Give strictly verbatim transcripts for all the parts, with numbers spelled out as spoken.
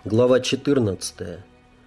Глава четырнадцатая.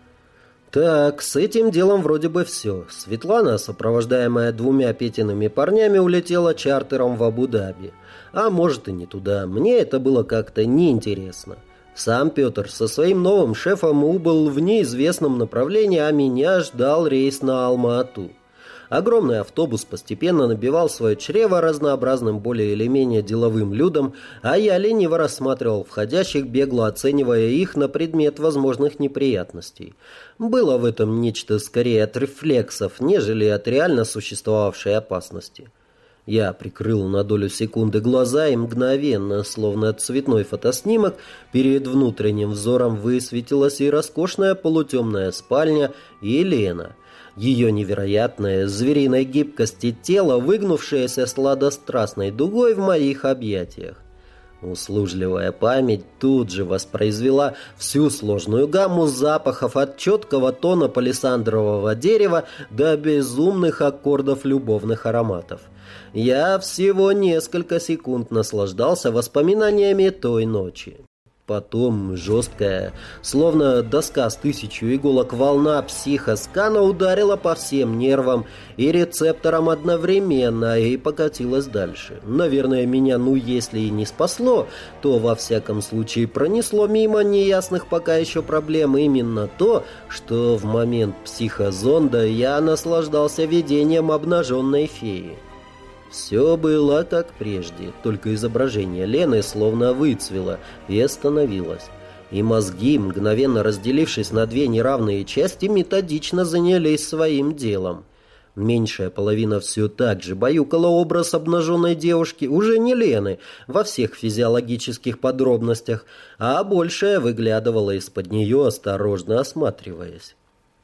Так, с этим делом вроде бы все. Светлана, сопровождаемая двумя Петиными парнями, улетела чартером в Абу-Даби. А может и не туда. Мне это было как-то неинтересно. Сам Петр со своим новым шефом убыл в неизвестном направлении, а меня ждал рейс на Алма-Ату. Огромный автобус постепенно набивал свое чрево разнообразным более или менее деловым людом, а я лениво рассматривал входящих, бегло оценивая их на предмет возможных неприятностей. Было в этом нечто скорее от рефлексов, нежели от реально существовавшей опасности. Я прикрыл на долю секунды глаза и мгновенно, словно цветной фотоснимок, перед внутренним взором высветилась и роскошная полутемная спальня, и Лена. Ее невероятное звериной гибкости тело, выгнувшееся сладострастной дугой в моих объятиях. Услужливая память тут же воспроизвела всю сложную гамму запахов от четкого тона палисандрового дерева до безумных аккордов любовных ароматов. Я всего несколько секунд наслаждался воспоминаниями той ночи. Потом жесткая, словно доска с тысячу иголок, волна психоскана ударила по всем нервам и рецепторам одновременно и покатилась дальше. Наверное, меня, ну если и не спасло, то во всяком случае пронесло мимо неясных пока еще проблем именно то, что в момент психозонда я наслаждался видением обнаженной феи. Все было как прежде, только изображение Лены словно выцвело и остановилось. И мозги, мгновенно разделившись на две неравные части, методично занялись своим делом. Меньшая половина все так же баюкала образ обнаженной девушки, уже не Лены, во всех физиологических подробностях, а большая выглядывала из-под нее, осторожно осматриваясь.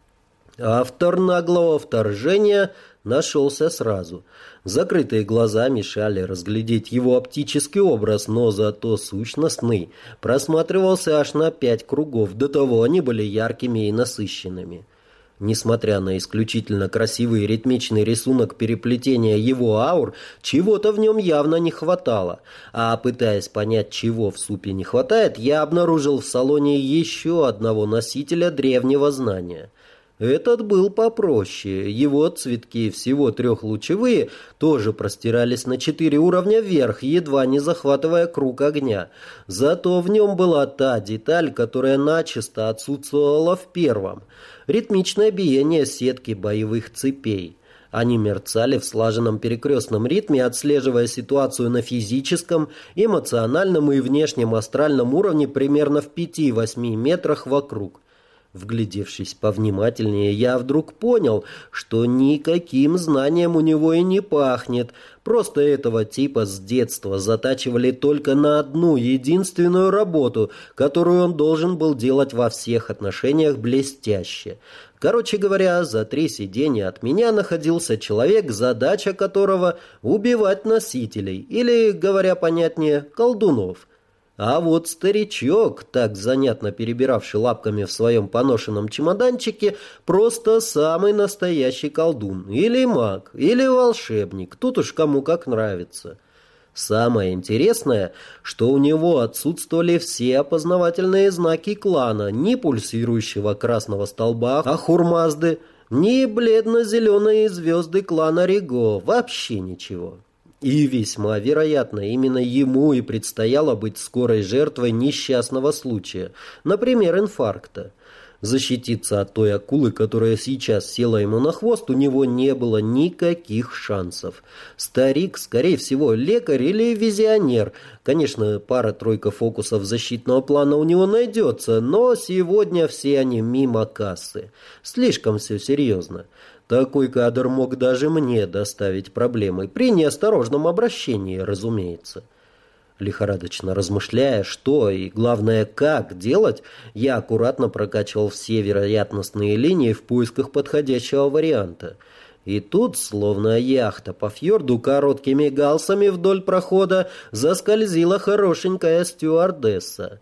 Автор наглого вторжения нашелся сразу. Закрытые глаза мешали разглядеть его оптический образ, но зато сущностный просматривался аж на пять кругов, до того они были яркими и насыщенными. Несмотря на исключительно красивый ритмичный рисунок переплетения его аур, чего-то в нем явно не хватало. А пытаясь понять, чего в супе не хватает, я обнаружил в салоне еще одного носителя древнего знания. Этот был попроще. Его цветки, всего трехлучевые, тоже простирались на четыре уровня вверх, едва не захватывая круг огня. Зато в нем была та деталь, которая начисто отсутствовала в первом. Ритмичное биение сетки боевых цепей. Они мерцали в слаженном перекрестном ритме, отслеживая ситуацию на физическом, эмоциональном и внешнем астральном уровне примерно в пяти-восьми метрах вокруг. Вглядевшись повнимательнее, я вдруг понял, что никаким знанием у него и не пахнет. Просто этого типа с детства затачивали только на одну единственную работу, которую он должен был делать во всех отношениях блестяще. Короче говоря, за три сиденья от меня находился человек, задача которого — убивать носителей, или, говоря понятнее, колдунов. А вот старичок, так занятно перебиравший лапками в своем поношенном чемоданчике, просто самый настоящий колдун. Или маг, или волшебник, тут уж кому как нравится. Самое интересное, что у него отсутствовали все опознавательные знаки клана, ни пульсирующего красного столба Ахурмазды, ни бледно-зеленые звезды клана Риго, вообще ничего. И весьма вероятно, именно ему и предстояло быть скорой жертвой несчастного случая, например, инфаркта. Защититься от той акулы, которая сейчас села ему на хвост, у него не было никаких шансов. Старик, скорее всего, лекарь или визионер. Конечно, пара-тройка фокусов защитного плана у него найдется, но сегодня все они мимо кассы. Слишком все серьезно. Такой кадр мог даже мне доставить проблемы, при неосторожном обращении, разумеется. Лихорадочно размышляя, что и, главное, как делать, я аккуратно прокачивал все вероятностные линии в поисках подходящего варианта. И тут, словно яхта по фьорду, короткими галсами вдоль прохода заскользила хорошенькая стюардесса.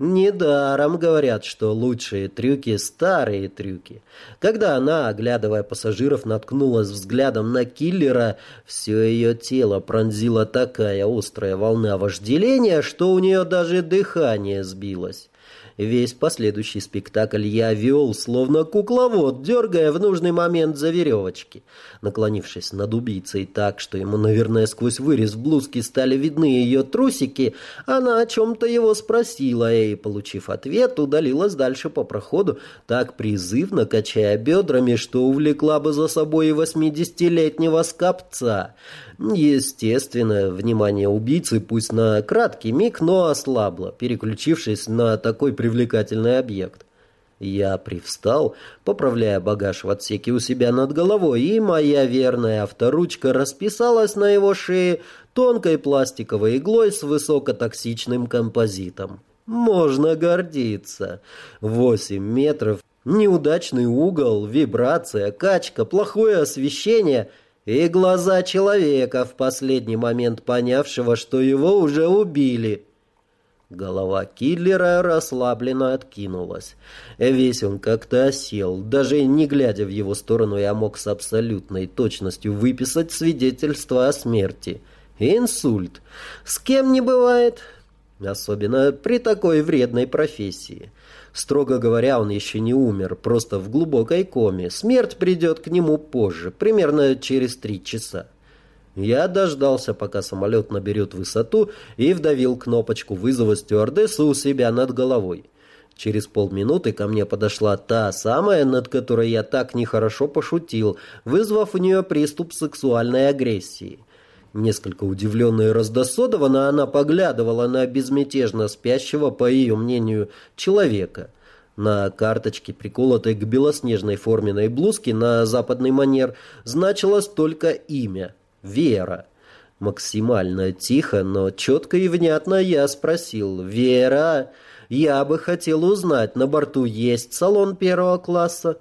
Недаром говорят, что лучшие трюки — старые трюки. Когда она, оглядывая пассажиров, наткнулась взглядом на киллера, все ее тело пронзила такая острая волна вожделения, что у нее даже дыхание сбилось. Весь последующий спектакль я вел, словно кукловод, дергая в нужный момент за веревочки. Наклонившись над убийцей так, что ему, наверное, сквозь вырез в блузке стали видны ее трусики, она о чем-то его спросила и, получив ответ, удалилась дальше по проходу, так призывно качая бедрами, что увлекла бы за собой и восьмидесятилетнего скопца. Естественно, внимание убийцы пусть на краткий миг, но ослабло, переключившись на такой привлекательный объект. Я привстал, поправляя багаж в отсеке у себя над головой, и моя верная авторучка расписалась на его шее тонкой пластиковой иглой с высокотоксичным композитом. Можно гордиться. Восемь метров, неудачный угол, вибрация, качка, плохое освещение и глаза человека, в последний момент понявшего, что его уже убили. Голова киллера расслабленно откинулась. Весь он как-то осел. Даже не глядя в его сторону, я мог с абсолютной точностью выписать свидетельство о смерти. Инсульт. С кем не бывает? Особенно при такой вредной профессии. Строго говоря, он еще не умер, просто в глубокой коме. Смерть придет к нему позже, примерно через три часа. Я дождался, пока самолет наберет высоту, и вдавил кнопочку вызова стюардессы у себя над головой. Через полминуты ко мне подошла та самая, над которой я так нехорошо пошутил, вызвав у нее приступ сексуальной агрессии. Несколько удивленная и раздосадованно она поглядывала на безмятежно спящего, по ее мнению, человека. На карточке, приколотой к белоснежной форменной блузке на западный манер, значилось только имя — Вера. Максимально тихо, но четко и внятно я спросил: «Вера, я бы хотел узнать, на борту есть салон первого класса?»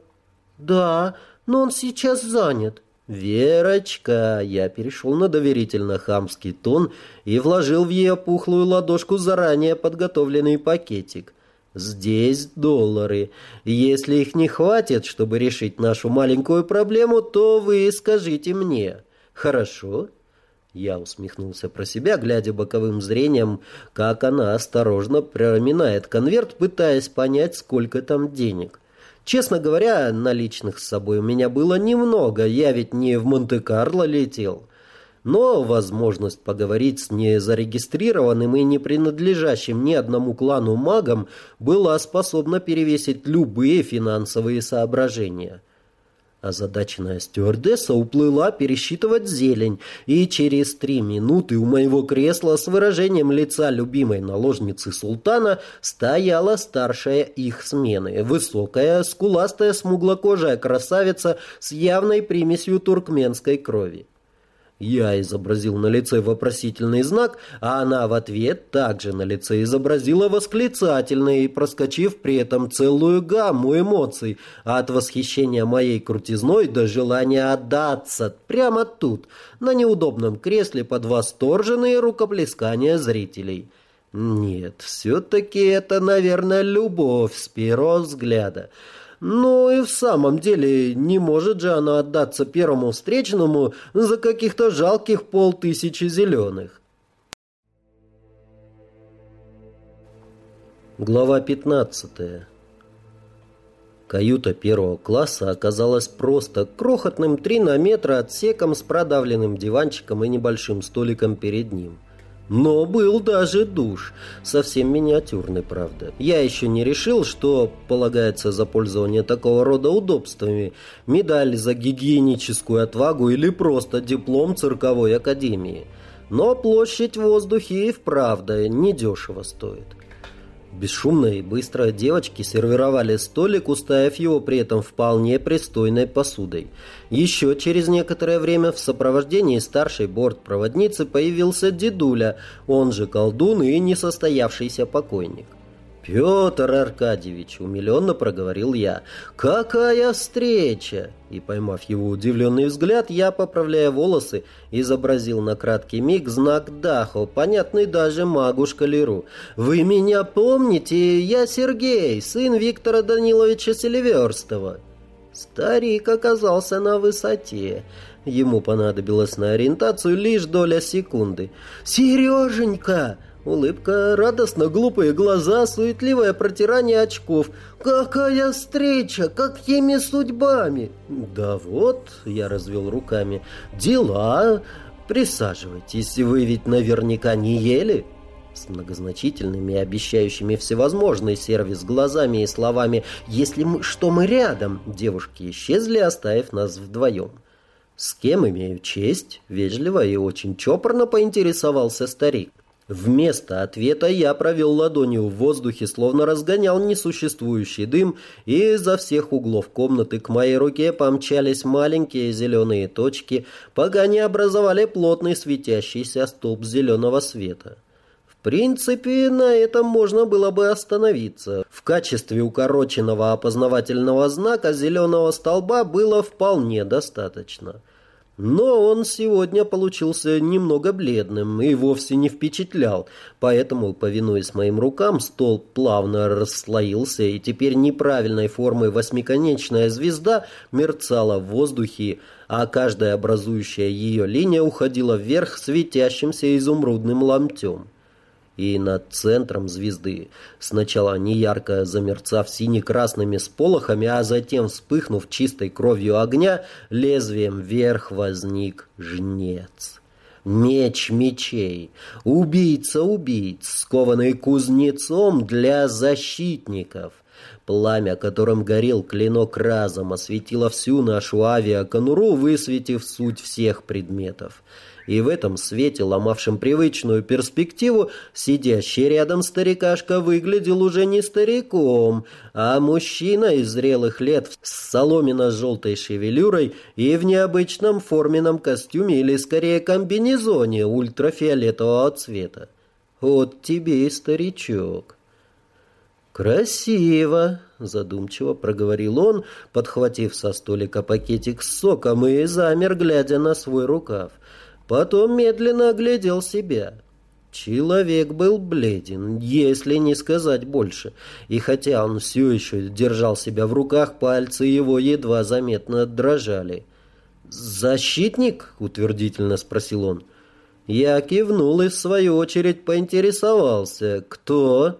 «Да, но он сейчас занят». «Верочка!» Я перешел на доверительно-хамский тон и вложил в ее пухлую ладошку заранее подготовленный пакетик. «Здесь доллары. Если их не хватит, чтобы решить нашу маленькую проблему, то вы скажите мне. Хорошо?» Я усмехнулся про себя, глядя боковым зрением, как она осторожно проминает конверт, пытаясь понять, сколько там денег. Честно говоря, наличных с собой у меня было немного, я ведь не в Монте-Карло летел. Но возможность поговорить с незарегистрированным и не принадлежащим ни одному клану магом была способна перевесить любые финансовые соображения. Озадаченная стюардесса уплыла пересчитывать зелень, и через три минуты у моего кресла с выражением лица любимой наложницы султана стояла старшая их смены, высокая, скуластая, смуглокожая красавица с явной примесью туркменской крови. Я изобразил на лице вопросительный знак, а она в ответ также на лице изобразила восклицательный, проскочив при этом целую гамму эмоций, от восхищения моей крутизной до желания отдаться прямо тут, на неудобном кресле под восторженные рукоплескания зрителей. Нет, все-таки это, наверное, любовь с первого взгляда. Ну и в самом деле, не может же она отдаться первому встречному за каких-то жалких полтысячи зеленых. Глава пятнадцатая. Каюта первого класса оказалась просто крохотным три на метр отсеком с продавленным диванчиком и небольшим столиком перед ним. Но был даже душ, совсем миниатюрный, правда. Я еще не решил, что полагается за пользование такого рода удобствами: медаль за гигиеническую отвагу или просто диплом цирковой академии. Но площадь в воздухе и вправду недешево стоит. Бесшумно и быстро девочки сервировали столик, уставив его при этом вполне пристойной посудой. Еще через некоторое время в сопровождении старшей бортпроводницы появился дедуля, он же колдун и несостоявшийся покойник. «Петр Аркадьевич», — умиленно проговорил я, — «какая встреча!» И, поймав его удивленный взгляд, я, поправляя волосы, изобразил на краткий миг знак Дахо, понятный даже магу-шкалеру. «Вы меня помните? Я Сергей, сын Виктора Даниловича Селиверстова». Старик оказался на высоте. Ему понадобилось на ориентацию лишь доля секунды. «Сереженька!» Улыбка, радостно глупые глаза, суетливое протирание очков. «Какая встреча! Какими судьбами?» «Да вот», — я развел руками, — «дела. Присаживайтесь, вы ведь наверняка не ели?» С многозначительными, обещающими всевозможный сервис глазами и словами «Если мы, что мы рядом», девушки исчезли, оставив нас вдвоем. «С кем имею честь?» — вежливо и очень чопорно поинтересовался старик. Вместо ответа я провел ладонью в воздухе, словно разгонял несуществующий дым, и изо всех углов комнаты к моей руке помчались маленькие зеленые точки, пока не образовали плотный светящийся столб зеленого света. В принципе, на этом можно было бы остановиться. В качестве укороченного опознавательного знака зеленого столба было вполне достаточно. Но он сегодня получился немного бледным и вовсе не впечатлял, поэтому, повинуясь моим рукам, столб плавно расслоился, и теперь неправильной формы восьмиконечная звезда мерцала в воздухе, а каждая образующая ее линия уходила вверх светящимся изумрудным ломтем. И над центром звезды, сначала неярко замерцав сине-красными сполохами, а затем вспыхнув чистой кровью огня, лезвием вверх возник жнец. Меч мечей, убийца убийц, скованный кузнецом для защитников. Пламя, которым горел клинок разом, осветило всю нашу авиаконуру, высветив суть всех предметов. И в этом свете, ломавшем привычную перспективу, сидящий рядом старикашка выглядел уже не стариком, а мужчина из зрелых лет с соломенно-желтой шевелюрой и в необычном форменном костюме или, скорее, комбинезоне ультрафиолетового цвета. Вот тебе и старичок. «Красиво!» — задумчиво проговорил он, подхватив со столика пакетик с соком и замер, глядя на свой рукав. Потом медленно оглядел себя. Человек был бледен, если не сказать больше, и хотя он все еще держал себя в руках, пальцы его едва заметно дрожали. «Защитник?» — утвердительно спросил он. Я кивнул и в свою очередь поинтересовался. «Кто?»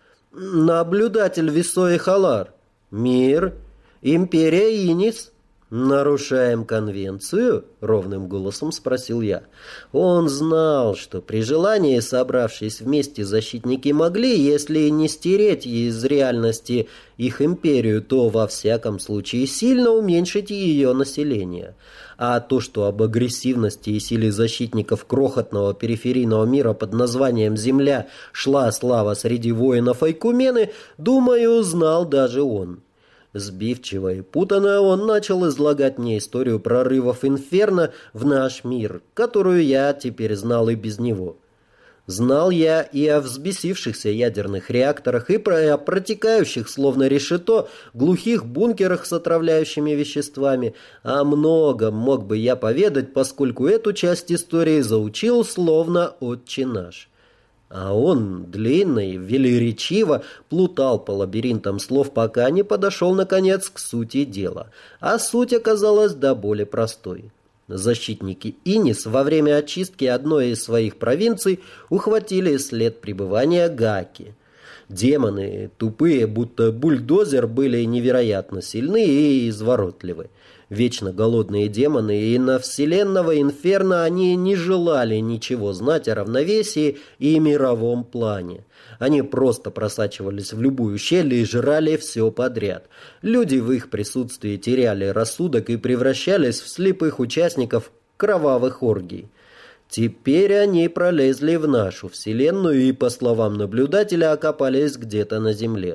«Наблюдатель Висои Халар. Мир. Империя Инис». «Нарушаем конвенцию?» — ровным голосом спросил я. Он знал, что при желании, собравшись вместе, защитники могли, если не стереть из реальности их империю, то, во всяком случае, сильно уменьшить ее население. А то, что об агрессивности и силе защитников крохотного периферийного мира под названием «Земля» шла слава среди воинов Айкумены, думаю, знал даже он. Сбивчиво и путанно он начал излагать мне историю прорывов Инферно в наш мир, которую я теперь знал и без него. Знал я и о взбесившихся ядерных реакторах, и про о протекающих, словно решето, глухих бункерах с отравляющими веществами. О многом мог бы я поведать, поскольку эту часть истории заучил словно отче наш. А он, длинно и велеречиво, плутал по лабиринтам слов, пока не подошел, наконец, к сути дела. А суть оказалась до боли простой. Защитники Инис во время очистки одной из своих провинций ухватили след пребывания Гаки. Демоны, тупые, будто бульдозер, были невероятно сильны и изворотливы. Вечно голодные демоны, и на вселенного Инферно они не желали ничего знать о равновесии и мировом плане. Они просто просачивались в любую щель и жрали все подряд. Люди в их присутствии теряли рассудок и превращались в слепых участников кровавых оргий. Теперь они пролезли в нашу вселенную и, по словам наблюдателя, окопались где-то на земле.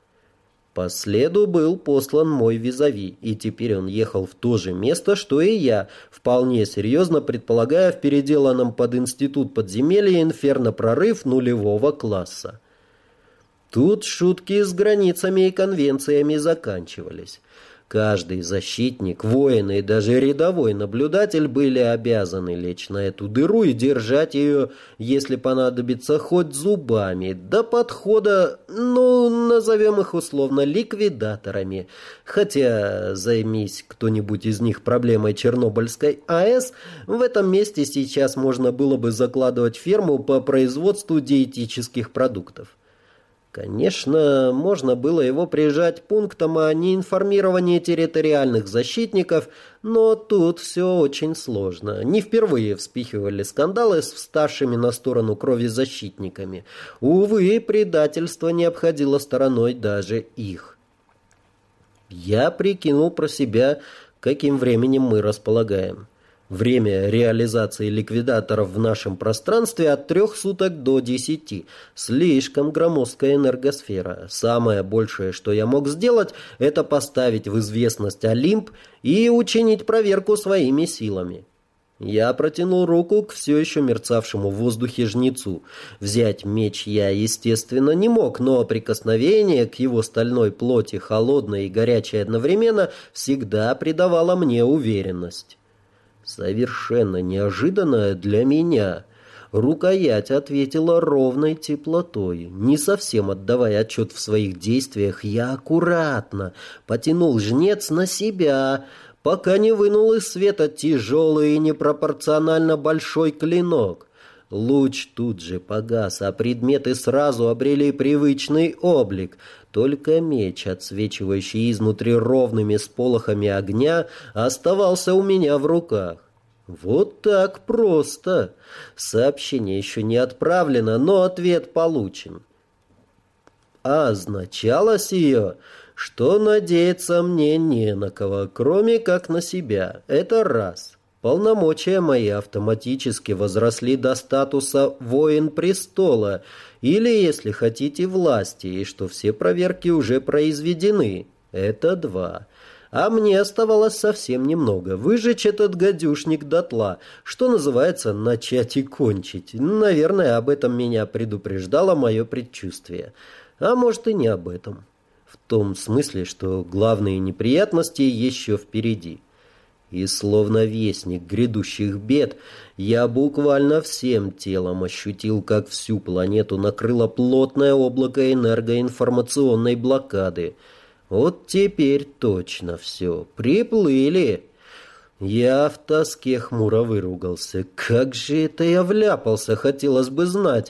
По следу был послан мой визави, и теперь он ехал в то же место, что и я, вполне серьезно предполагая в переделанном под институт подземелья Инферно прорыв нулевого класса. Тут шутки с границами и конвенциями заканчивались. Каждый защитник, воин и даже рядовой наблюдатель были обязаны лечь на эту дыру и держать ее, если понадобится, хоть зубами, до подхода, ну, назовем их условно ликвидаторами. Хотя, займись кто-нибудь из них проблемой Чернобыльской АЭС, в этом месте сейчас можно было бы закладывать ферму по производству диетических продуктов. Конечно, можно было его прижать пунктом о неинформировании территориальных защитников, но тут все очень сложно. Не впервые вспихивали скандалы с вставшими на сторону крови защитниками. Увы, предательство не обходило стороной даже их. Я прикинул про себя, каким временем мы располагаем. Время реализации ликвидаторов в нашем пространстве от трех суток до десяти. Слишком громоздкая энергосфера. Самое большее, что я мог сделать, это поставить в известность Олимп и учинить проверку своими силами. Я протянул руку к все еще мерцавшему в воздухе жнецу. Взять меч я, естественно, не мог, но прикосновение к его стальной плоти, холодное и горячее одновременно, всегда придавало мне уверенность. Совершенно неожиданно для меня рукоять ответила ровной теплотой. Не совсем отдавая отчет в своих действиях, я аккуратно потянул жнец на себя, пока не вынул из света тяжелый и непропорционально большой клинок. Луч тут же погас, а предметы сразу обрели привычный облик. Только меч, отсвечивающий изнутри ровными сполохами огня, оставался у меня в руках. Вот так просто. Сообщение еще не отправлено, но ответ получен. А означало сие, что надеяться мне не на кого, кроме как на себя. Это раз. Полномочия мои автоматически возросли до статуса «воин престола», или, если хотите, власти, и что все проверки уже произведены. Это два. А мне оставалось совсем немного. Выжечь этот гадюшник дотла, что называется, начать и кончить. Наверное, об этом меня предупреждало мое предчувствие. А может и не об этом. В том смысле, что главные неприятности еще впереди. И словно вестник грядущих бед, я буквально всем телом ощутил, как всю планету накрыло плотное облако энергоинформационной блокады. Вот теперь точно все. Приплыли. Я в тоске хмуро выругался. Как же это я вляпался, хотелось бы знать.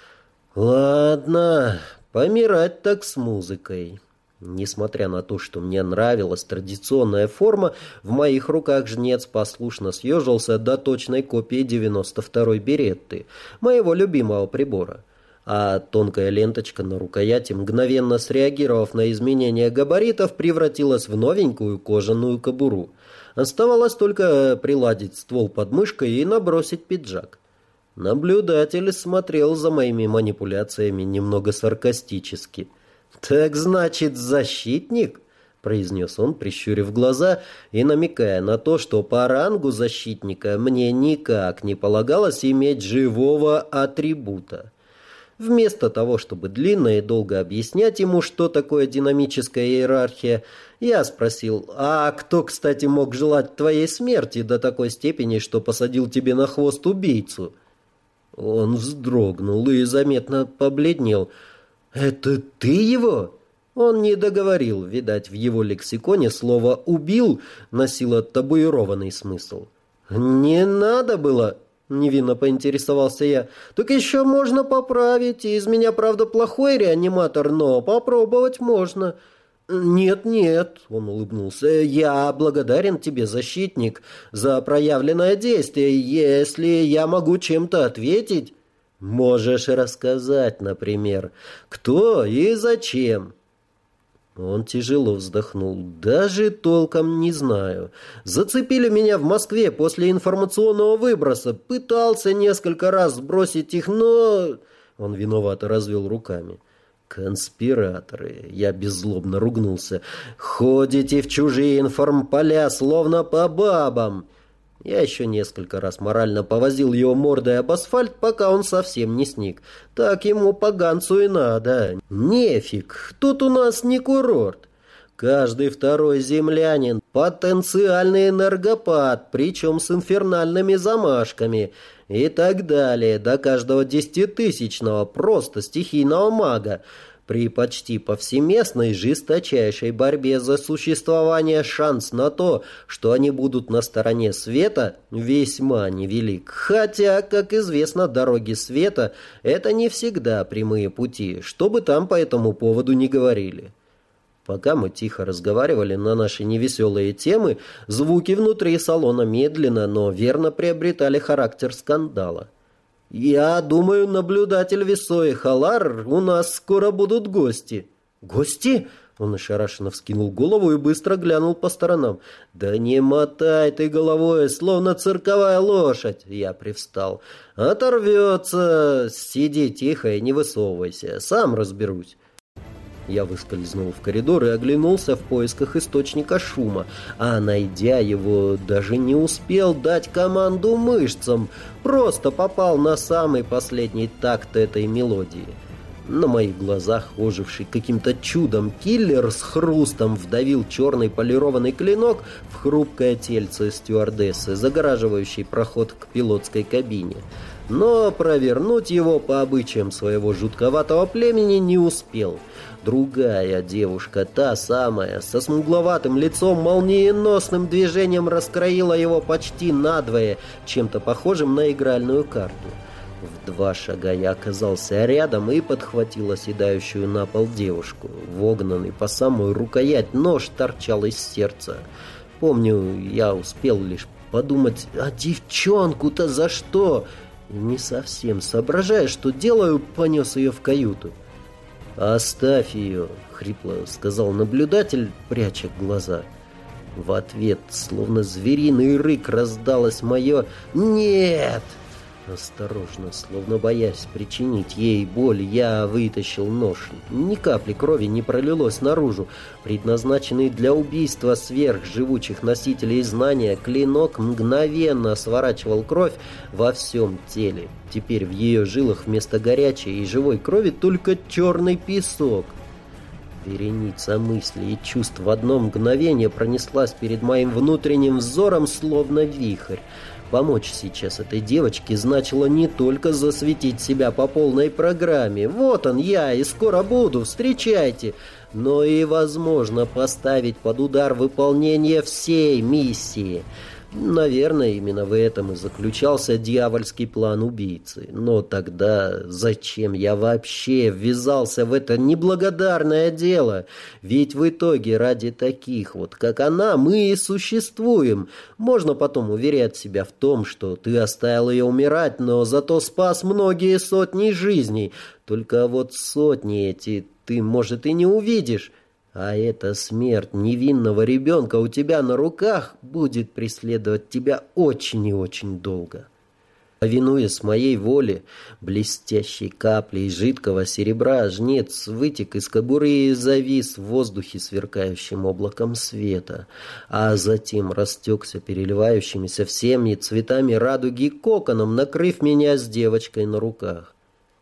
Ладно, помирать так с музыкой. Несмотря на то, что мне нравилась традиционная форма, в моих руках жнец послушно съежился до точной копии девяносто второй беретты, моего любимого прибора. А тонкая ленточка на рукояти, мгновенно среагировав на изменение габаритов, превратилась в новенькую кожаную кобуру. Оставалось только приладить ствол под мышкой и набросить пиджак. Наблюдатель смотрел за моими манипуляциями немного саркастически. «Так значит, защитник?» — произнес он, прищурив глаза и намекая на то, что по рангу защитника мне никак не полагалось иметь живого атрибута. Вместо того, чтобы длинно и долго объяснять ему, что такое динамическая иерархия, я спросил: «А кто, кстати, мог желать твоей смерти до такой степени, что посадил тебе на хвост убийцу?» Он вздрогнул и заметно побледнел. «Это ты его?» Он не договорил, видать, в его лексиконе слово «убил» носило табуированный смысл. «Не надо было», — невинно поинтересовался я. «Так еще можно поправить, и из меня, правда, плохой реаниматор, но попробовать можно». «Нет-нет», — он улыбнулся, — «я благодарен тебе, защитник, за проявленное действие. Если я могу чем-то ответить...» «Можешь рассказать, например, кто и зачем?» Он тяжело вздохнул. «Даже толком не знаю. Зацепили меня в Москве после информационного выброса. Пытался несколько раз сбросить их, но...» Он виновато развел руками. «Конспираторы!» Я беззлобно ругнулся. «Ходите в чужие информполя, словно по бабам!» Я еще несколько раз морально повозил его мордой об асфальт, пока он совсем не сник. Так ему поганцу и надо. Нефиг, тут у нас не курорт. Каждый второй землянин – потенциальный энергопат, причем с инфернальными замашками и так далее, до каждого десятитысячного просто стихийного мага. При почти повсеместной жесточайшей борьбе за существование шанс на то, что они будут на стороне света, весьма невелик. Хотя, как известно, дороги света – это не всегда прямые пути, что бы там по этому поводу ни говорили. Пока мы тихо разговаривали на наши невеселые темы, звуки внутри салона медленно, но верно приобретали характер скандала. «Я думаю, наблюдатель Весо и Халар, у нас скоро будут гости». «Гости?» Он ошарашенно вскинул голову и быстро глянул по сторонам. «Да не мотай ты головой, словно цирковая лошадь!» Я привстал. «Оторвется! Сиди тихо и не высовывайся, сам разберусь». Я выскользнул в коридор и оглянулся в поисках источника шума, а, найдя его, даже не успел дать команду мышцам, просто попал на самый последний такт этой мелодии. На моих глазах оживший каким-то чудом киллер с хрустом вдавил черный полированный клинок в хрупкое тельце стюардессы, загораживающей проход к пилотской кабине. Но провернуть его по обычаям своего жутковатого племени не успел. Другая девушка, та самая, со смугловатым лицом, молниеносным движением раскроила его почти надвое, чем-то похожим на игральную карту. В два шага я оказался рядом и подхватил оседающую на пол девушку. Вогнанный по самую рукоять нож торчал из сердца. Помню, я успел лишь подумать, а девчонку-то за что? Не совсем соображая, что делаю, понес ее в каюту. «Оставь ее», — хрипло сказал наблюдатель, пряча глаза. В ответ, словно звериный рык, раздалось мое «Нет!». Осторожно, словно боясь причинить ей боль, я вытащил нож. Ни капли крови не пролилось наружу. Предназначенный для убийства сверхживучих носителей знания, клинок мгновенно сворачивал кровь во всем теле. Теперь в ее жилах вместо горячей и живой крови только черный песок. Вереница мыслей и чувств в одно мгновение пронеслась перед моим внутренним взором, словно вихрь. Помочь сейчас этой девочке значило не только засветить себя по полной программе. Вот он я, и скоро буду, встречайте. Но и, возможно, поставить под удар выполнение всей миссии. Наверное, именно в этом и заключался дьявольский план убийцы. Но тогда зачем я вообще ввязался в это неблагодарное дело? Ведь в итоге ради таких вот, как она, мы и существуем. Можно потом уверять себя в том, что ты оставил ее умирать, но зато спас многие сотни жизней. Только вот сотни эти ты, может, и не увидишь. А эта смерть невинного ребенка у тебя на руках будет преследовать тебя очень и очень долго. Повинуясь моей воле, блестящей каплей жидкого серебра жнец вытек из кобуры и завис в воздухе сверкающим облаком света, а затем растекся переливающимися всеми цветами радуги коконом, накрыв меня с девочкой на руках.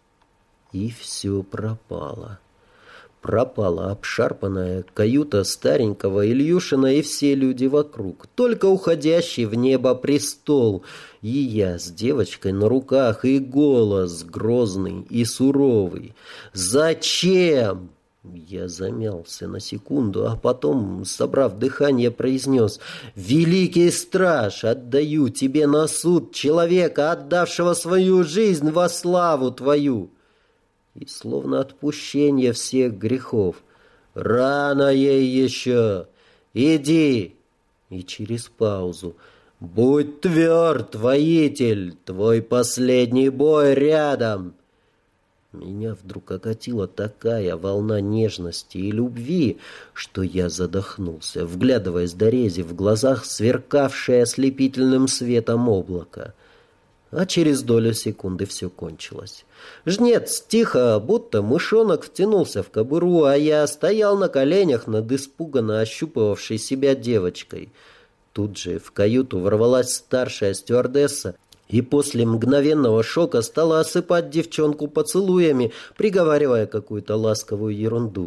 И все пропало. Пропала обшарпанная каюта старенького Ильюшина и все люди вокруг. Только уходящий в небо престол. И я с девочкой на руках, и голос грозный и суровый. «Зачем?» Я замялся на секунду, а потом, собрав дыхание, произнес: «Великий страж, отдаю тебе на суд человека, отдавшего свою жизнь во славу твою». И словно отпущение всех грехов: «Рано ей еще! Иди!» И через паузу: «Будь тверд, воитель, твой последний бой рядом!» Меня вдруг окатила такая волна нежности и любви, что я задохнулся, вглядываясь до рези в глазах сверкавшее ослепительным светом облако. А через долю секунды все кончилось. Жнец тихо, будто мышонок, втянулся в кобуру, а я стоял на коленях над испуганно ощупывавшей себя девочкой. Тут же в каюту ворвалась старшая стюардесса и после мгновенного шока стала осыпать девчонку поцелуями, приговаривая какую-то ласковую ерунду.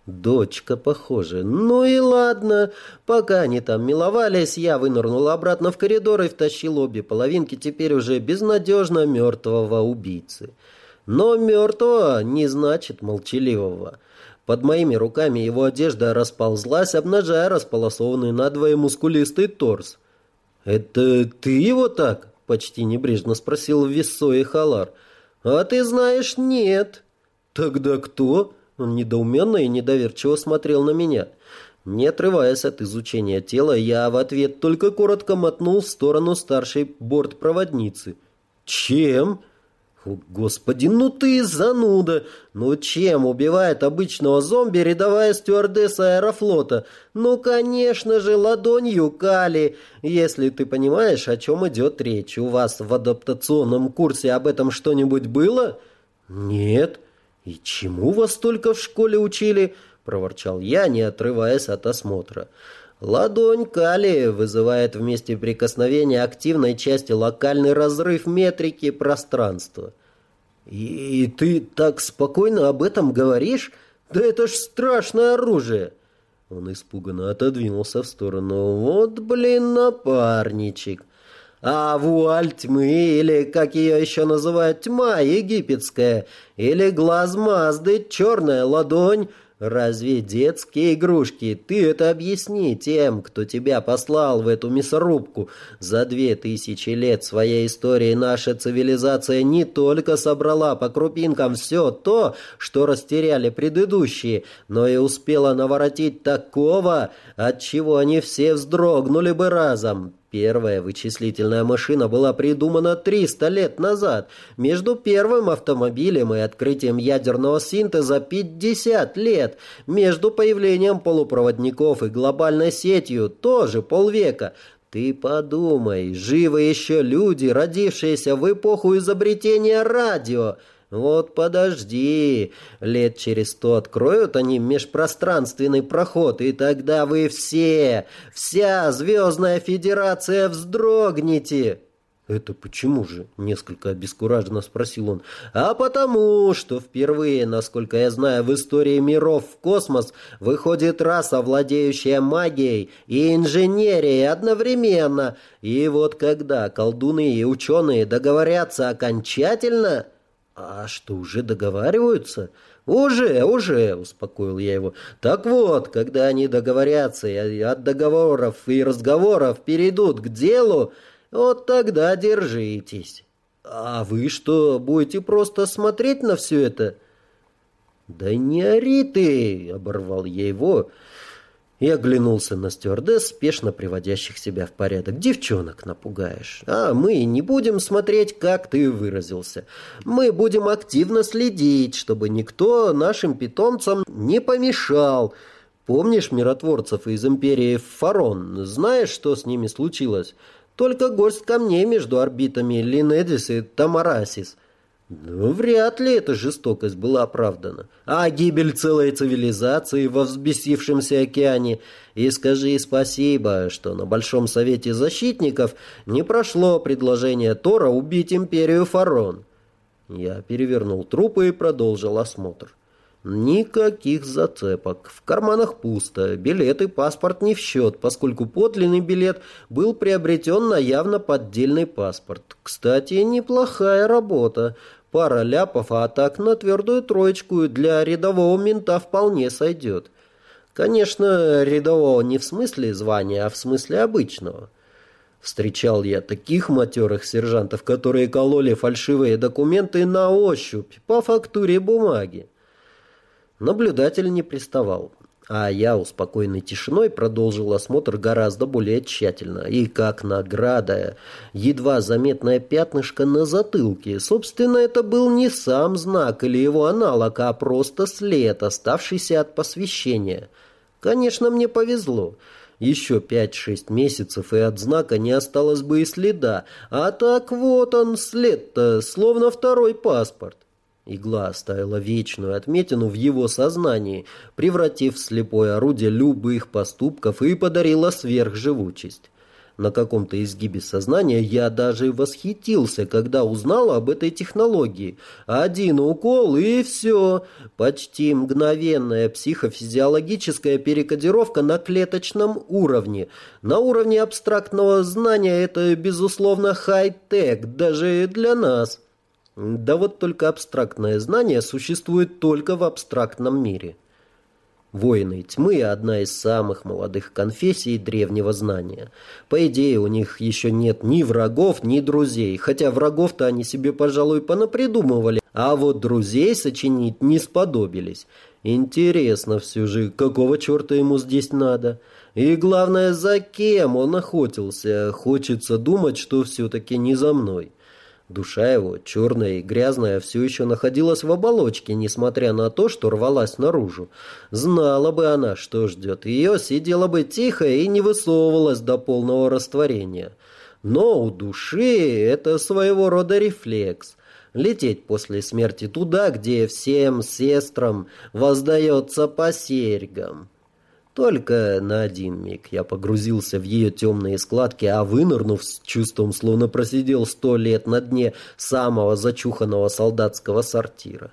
Дочка, похоже. Ну и ладно. Пока они там миловались, я вынырнул обратно в коридор и втащил обе половинки теперь уже безнадежно мертвого убийцы. Но мертвого не значит молчаливого. Под моими руками его одежда расползлась, обнажая располосованный надвое мускулистый торс. «Это ты его так?» — почти небрежно спросил Виссо и Халар. «А ты знаешь, нет». «Тогда кто?» Он недоуменно и недоверчиво смотрел на меня. Не отрываясь от изучения тела, я в ответ только коротко мотнул в сторону старшей бортпроводницы. «Чем?» «О, Господи, ну ты зануда! Ну чем убивает обычного зомби рядовая стюардесса аэрофлота? Ну, конечно же, ладонью Кали! Если ты понимаешь, о чем идет речь. У вас в адаптационном курсе об этом что-нибудь было?» «Нет». «И чему вас только в школе учили?» — проворчал я, не отрываясь от осмотра. «Ладонь Кали вызывает в месте прикосновения активной части локальный разрыв метрики пространства». «И ты так спокойно об этом говоришь? Да это ж страшное оружие!» Он испуганно отодвинулся в сторону. «Вот, блин, напарничек!» А вуаль тьмы, или, как ее еще называют, тьма египетская, или глаз Мазды, черная ладонь, разве детские игрушки? Ты это объясни тем, кто тебя послал в эту мясорубку. За две тысячи лет своей истории наша цивилизация не только собрала по крупинкам все то, что растеряли предыдущие, но и успела наворотить такого, от чего они все вздрогнули бы разом. Первая вычислительная машина была придумана триста лет назад. Между первым автомобилем и открытием ядерного синтеза пятьдесят лет. Между появлением полупроводников и глобальной сетью тоже полвека. Ты подумай, живы еще люди, родившиеся в эпоху изобретения радио. Вот подожди, лет через сто откроют они межпространственный проход, и тогда вы все, вся Звездная Федерация вздрогнете. «Это почему же?» — несколько обескураженно спросил он. «А потому, что впервые, насколько я знаю, в истории миров в космос выходит раса, владеющая магией и инженерией одновременно. И вот когда колдуны и ученые договорятся окончательно...» «А что, уже договариваются?» «Уже, уже», — успокоил я его. «Так вот, когда они договорятся и от договоров и разговоров перейдут к делу, вот тогда держитесь». «А вы что, будете просто смотреть на все это?» «Да не ори ты», — оборвал я его и оглянулся на стюардесс, спешно приводящих себя в порядок. «Девчонок напугаешь. А мы не будем смотреть, как ты выразился. Мы будем активно следить, чтобы никто нашим питомцам не помешал. Помнишь миротворцев из империи Фарон? Знаешь, что с ними случилось? Только горсть камней между орбитами Линедис и Тамарасис. Ну, вряд ли эта жестокость была оправдана. А гибель целой цивилизации во взбесившемся океане. И скажи спасибо, что на Большом Совете Защитников не прошло предложение Тора убить империю Фарон». Я перевернул трупы и продолжил осмотр. Никаких зацепок. В карманах пусто. Билет и паспорт не в счет, поскольку подлинный билет был приобретен на явно поддельный паспорт. Кстати, неплохая работа. Пара ляпов, а так на твердую троечку для рядового мента вполне сойдет. Конечно, рядового не в смысле звания, а в смысле обычного. Встречал я таких матерых сержантов, которые кололи фальшивые документы на ощупь по фактуре бумаги. Наблюдатель не приставал, а я успокоенной тишиной продолжил осмотр гораздо более тщательно. И как награда, едва заметное пятнышко на затылке. Собственно, это был не сам знак или его аналог, а просто след, оставшийся от посвящения. Конечно, мне повезло. Еще пять-шесть месяцев, и от знака не осталось бы и следа. А так вот он, след-то, словно второй паспорт. Игла оставила вечную отметину в его сознании, превратив в слепое орудие любых поступков, и подарила сверхживучесть. на каком-то изгибе сознания, я даже восхитился, когда узнал об этой технологии. Один укол и все. Почти мгновенная психофизиологическая перекодировка на клеточном уровне. На уровне абстрактного знания это, безусловно, хай-тек, даже для нас. Да вот только абстрактное знание существует только в абстрактном мире. Воины тьмы – одна из самых молодых конфессий древнего знания. По идее, у них еще нет ни врагов, ни друзей, хотя врагов-то они себе, пожалуй, понапридумывали, а вот друзей сочинить не сподобились. Интересно все же, какого черта ему здесь надо? И главное, за кем он охотился? Хочется думать, что все-таки не за мной. Душа его, черная и грязная, все еще находилась в оболочке, несмотря на то, что рвалась наружу. Знала бы она, что ждет ее, сидела бы тихо и не высовывалась до полного растворения. Но у души это своего рода рефлекс. Лететь после смерти туда, где всем сестрам воздается по серьгам. Только на один миг я погрузился в ее темные складки, а вынырнув с чувством, словно просидел сто лет на дне самого зачуханного солдатского сортира.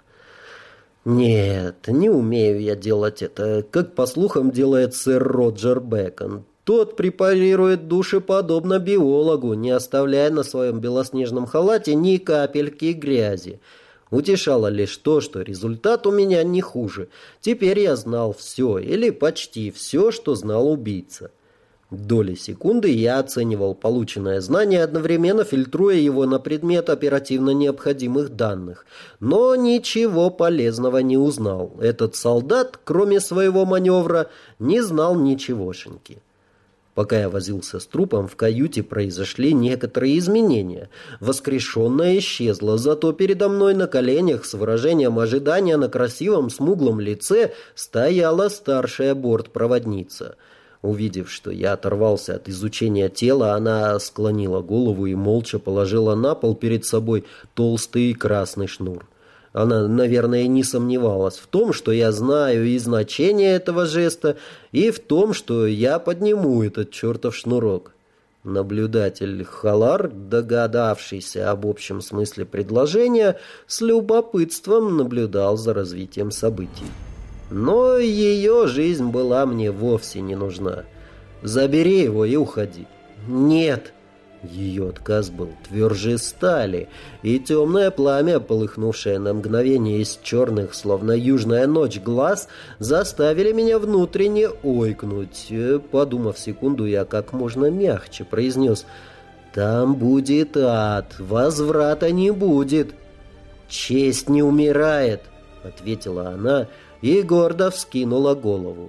Нет, не умею я делать это, как, по слухам, делает сэр Роджер Бэкон. Тот препарирует души подобно биологу, не оставляя на своем белоснежном халате ни капельки грязи. Утешало лишь то, что результат у меня не хуже. Теперь я знал все, или почти все, что знал убийца. Доли секунды я оценивал полученное знание, одновременно фильтруя его на предмет оперативно необходимых данных. Но ничего полезного не узнал. Этот солдат, кроме своего маневра, не знал ничегошеньки. Пока я возился с трупом, в каюте произошли некоторые изменения. Воскрешенная исчезла, зато передо мной на коленях с выражением ожидания на красивом смуглом лице стояла старшая бортпроводница. Увидев, что я оторвался от изучения тела, она склонила голову и молча положила на пол перед собой толстый красный шнур. Она, наверное, не сомневалась в том, что я знаю и значение этого жеста, и в том, что я подниму этот чертов шнурок. Наблюдатель Халар, догадавшийся об общем смысле предложения, с любопытством наблюдал за развитием событий. Но ее жизнь была мне вовсе не нужна. «Забери его и уходи». «Нет». Ее отказ был тверже стали, и темное пламя, полыхнувшее на мгновение из черных, словно южная ночь, глаз, заставили меня внутренне ойкнуть. Подумав секунду, я как можно мягче произнес: «Там будет ад, возврата не будет». «Честь не умирает», — ответила она и гордо вскинула голову.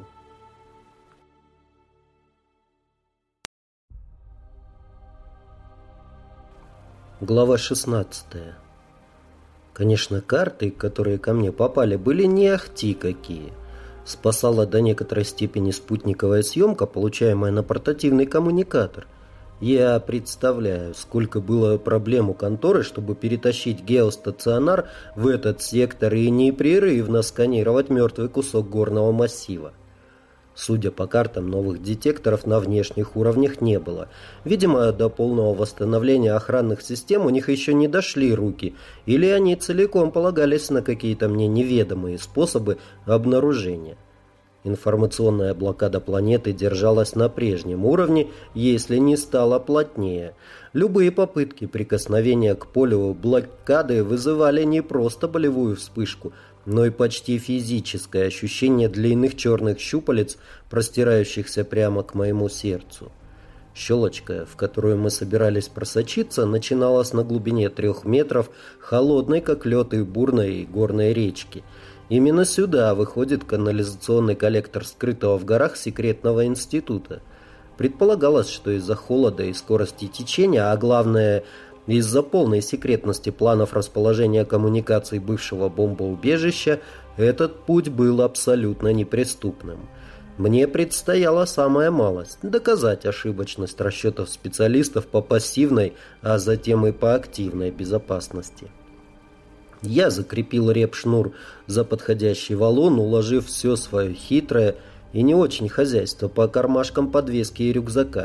Глава шестнадцатая. Конечно, карты, которые ко мне попали, были не ахти какие. Спасала до некоторой степени спутниковая съемка, получаемая на портативный коммуникатор. Я представляю, сколько было проблем у конторы, чтобы перетащить геостационар в этот сектор и непрерывно сканировать мертвый кусок горного массива. Судя по картам, новых детекторов на внешних уровнях не было. Видимо, до полного восстановления охранных систем у них еще не дошли руки, или они целиком полагались на какие-то мне неведомые способы обнаружения. Информационная блокада планеты держалась на прежнем уровне, если не стала плотнее. Любые попытки прикосновения к полю блокады вызывали не просто болевую вспышку, но и почти физическое ощущение длинных черных щупалец, простирающихся прямо к моему сердцу. Щелочка, в которую мы собирались просочиться, начиналась на глубине трех метров, холодной, как лед, и бурной горной речки. Именно сюда выходит канализационный коллектор скрытого в горах секретного института. Предполагалось, что из-за холода и скорости течения, а главное, из-за полной секретности планов расположения коммуникаций бывшего бомбоубежища, этот путь был абсолютно неприступным. Мне предстояла самая малость – доказать ошибочность расчетов специалистов по пассивной, а затем и по активной безопасности. Я закрепил репшнур за подходящий валун, уложив все свое хитрое и не очень хозяйство по кармашкам подвески и рюкзака.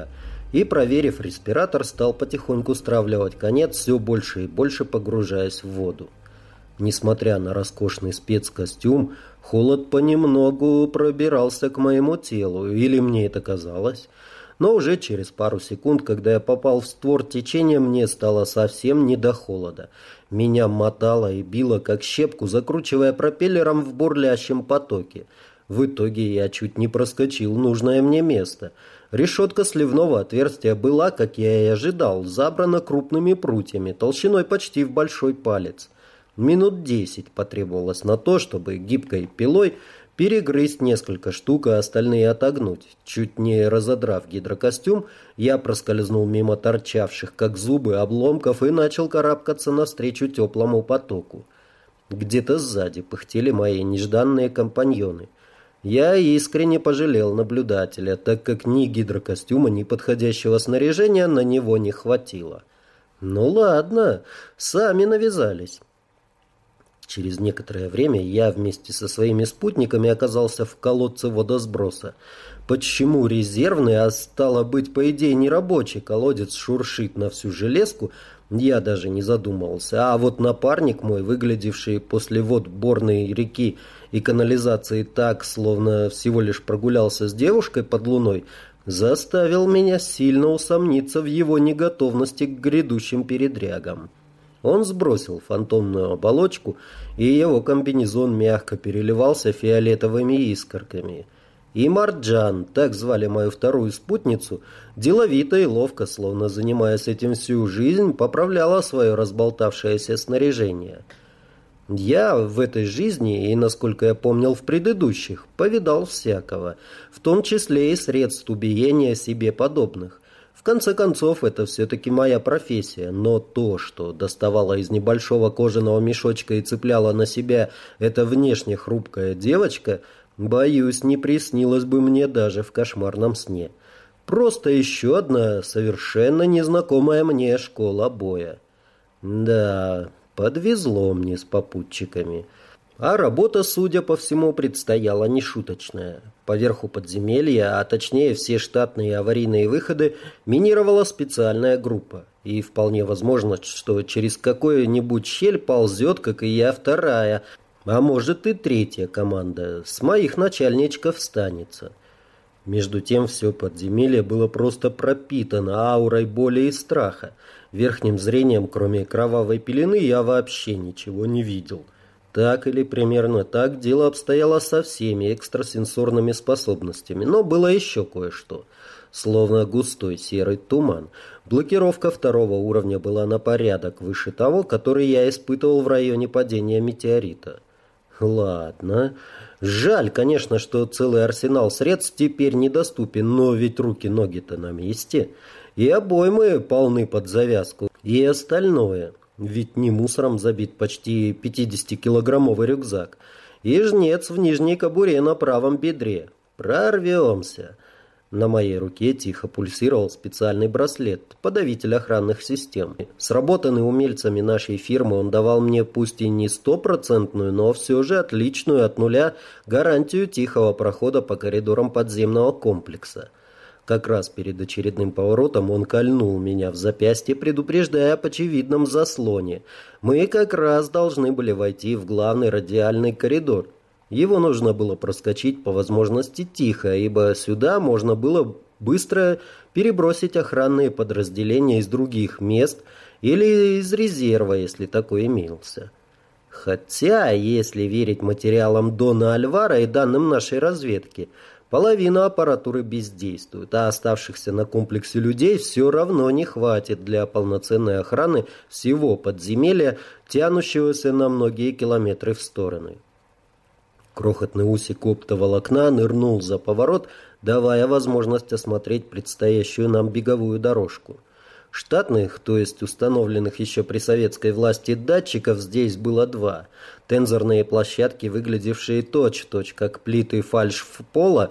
и, проверив респиратор, стал потихоньку стравливать конец, все больше и больше погружаясь в воду. Несмотря на роскошный спецкостюм, холод понемногу пробирался к моему телу, или мне это казалось. Но уже через пару секунд, когда я попал в створ течения, мне стало совсем не до холода. Меня мотало и било, как щепку, закручивая пропеллером в бурлящем потоке. В итоге я чуть не проскочил нужное мне место. Решетка сливного отверстия была, как я и ожидал, забрана крупными прутьями, толщиной почти в большой палец. Минут десять потребовалось на то, чтобы гибкой пилой перегрызть несколько штук, а остальные отогнуть. Чуть не разодрав гидрокостюм, я проскользнул мимо торчавших, как зубы, обломков и начал карабкаться навстречу теплому потоку. Где-то сзади пыхтели мои нежданные компаньоны. Я искренне пожалел наблюдателя, так как ни гидрокостюма, ни подходящего снаряжения на него не хватило. Ну ладно, сами навязались. Через некоторое время я вместе со своими спутниками оказался в колодце водосброса. Почему резервный, а стало быть, по идее, нерабочий колодец шуршит на всю железку, я даже не задумывался. А вот напарник мой, выглядевший после вод борной реки и канализации так, словно всего лишь прогулялся с девушкой под луной, заставил меня сильно усомниться в его неготовности к грядущим передрягам. Он сбросил фантомную оболочку, и его комбинезон мягко переливался фиолетовыми искорками. И Марджан, так звали мою вторую спутницу, деловито и ловко, словно занимаясь этим всю жизнь, поправляла свое разболтавшееся снаряжение. Я в этой жизни, и, насколько я помнил, в предыдущих, повидал всякого, в том числе и средств убиения себе подобных. В конце концов, это все-таки моя профессия, но то, что доставала из небольшого кожаного мешочка и цепляла на себя эта внешне хрупкая девочка, боюсь, не приснилось бы мне даже в кошмарном сне. Просто еще одна совершенно незнакомая мне школа боя. Да, подвезло мне с попутчиками. А работа, судя по всему, предстояла нешуточная. Поверху подземелья, а точнее все штатные и аварийные выходы, минировала специальная группа. И вполне возможно, что через какую-нибудь щель ползет, как и я, вторая, а может и третья команда. С моих начальничков станется. Между тем все подземелье было просто пропитано аурой боли и страха. Верхним зрением, кроме кровавой пелены, я вообще ничего не видел. Так или примерно так дело обстояло со всеми экстрасенсорными способностями, но было еще кое-что. Словно густой серый туман. Блокировка второго уровня была на порядок выше того, который я испытывал в районе падения метеорита. Ладно. Жаль, конечно, что целый арсенал средств теперь недоступен, но ведь руки-ноги-то на месте. И обоймы полны под завязку, и остальное. Ведь не мусором забит почти пятидесятикилограммовый рюкзак. И жнец в нижней кобуре на правом бедре. Прорвемся. На моей руке тихо пульсировал специальный браслет, подавитель охранных систем. Сработанный умельцами нашей фирмы, он давал мне пусть и не стопроцентную, но все же отличную от нуля гарантию тихого прохода по коридорам подземного комплекса. Как раз перед очередным поворотом он кольнул меня в запястье, предупреждая об очевидном заслоне. Мы как раз должны были войти в главный радиальный коридор. Его нужно было проскочить по возможности тихо, ибо сюда можно было быстро перебросить охранные подразделения из других мест или из резерва, если такой имелся. Хотя, если верить материалам Дона Альвара и данным нашей разведки, половина аппаратуры бездействует, а оставшихся на комплексе людей все равно не хватит для полноценной охраны всего подземелья, тянущегося на многие километры в стороны. Крохотный усик оптоволокна нырнул за поворот, давая возможность осмотреть предстоящую нам беговую дорожку. Штатных, то есть установленных еще при советской власти датчиков, здесь было два. Тензорные площадки, выглядевшие точь-в-точь как плиты фальшф-пола,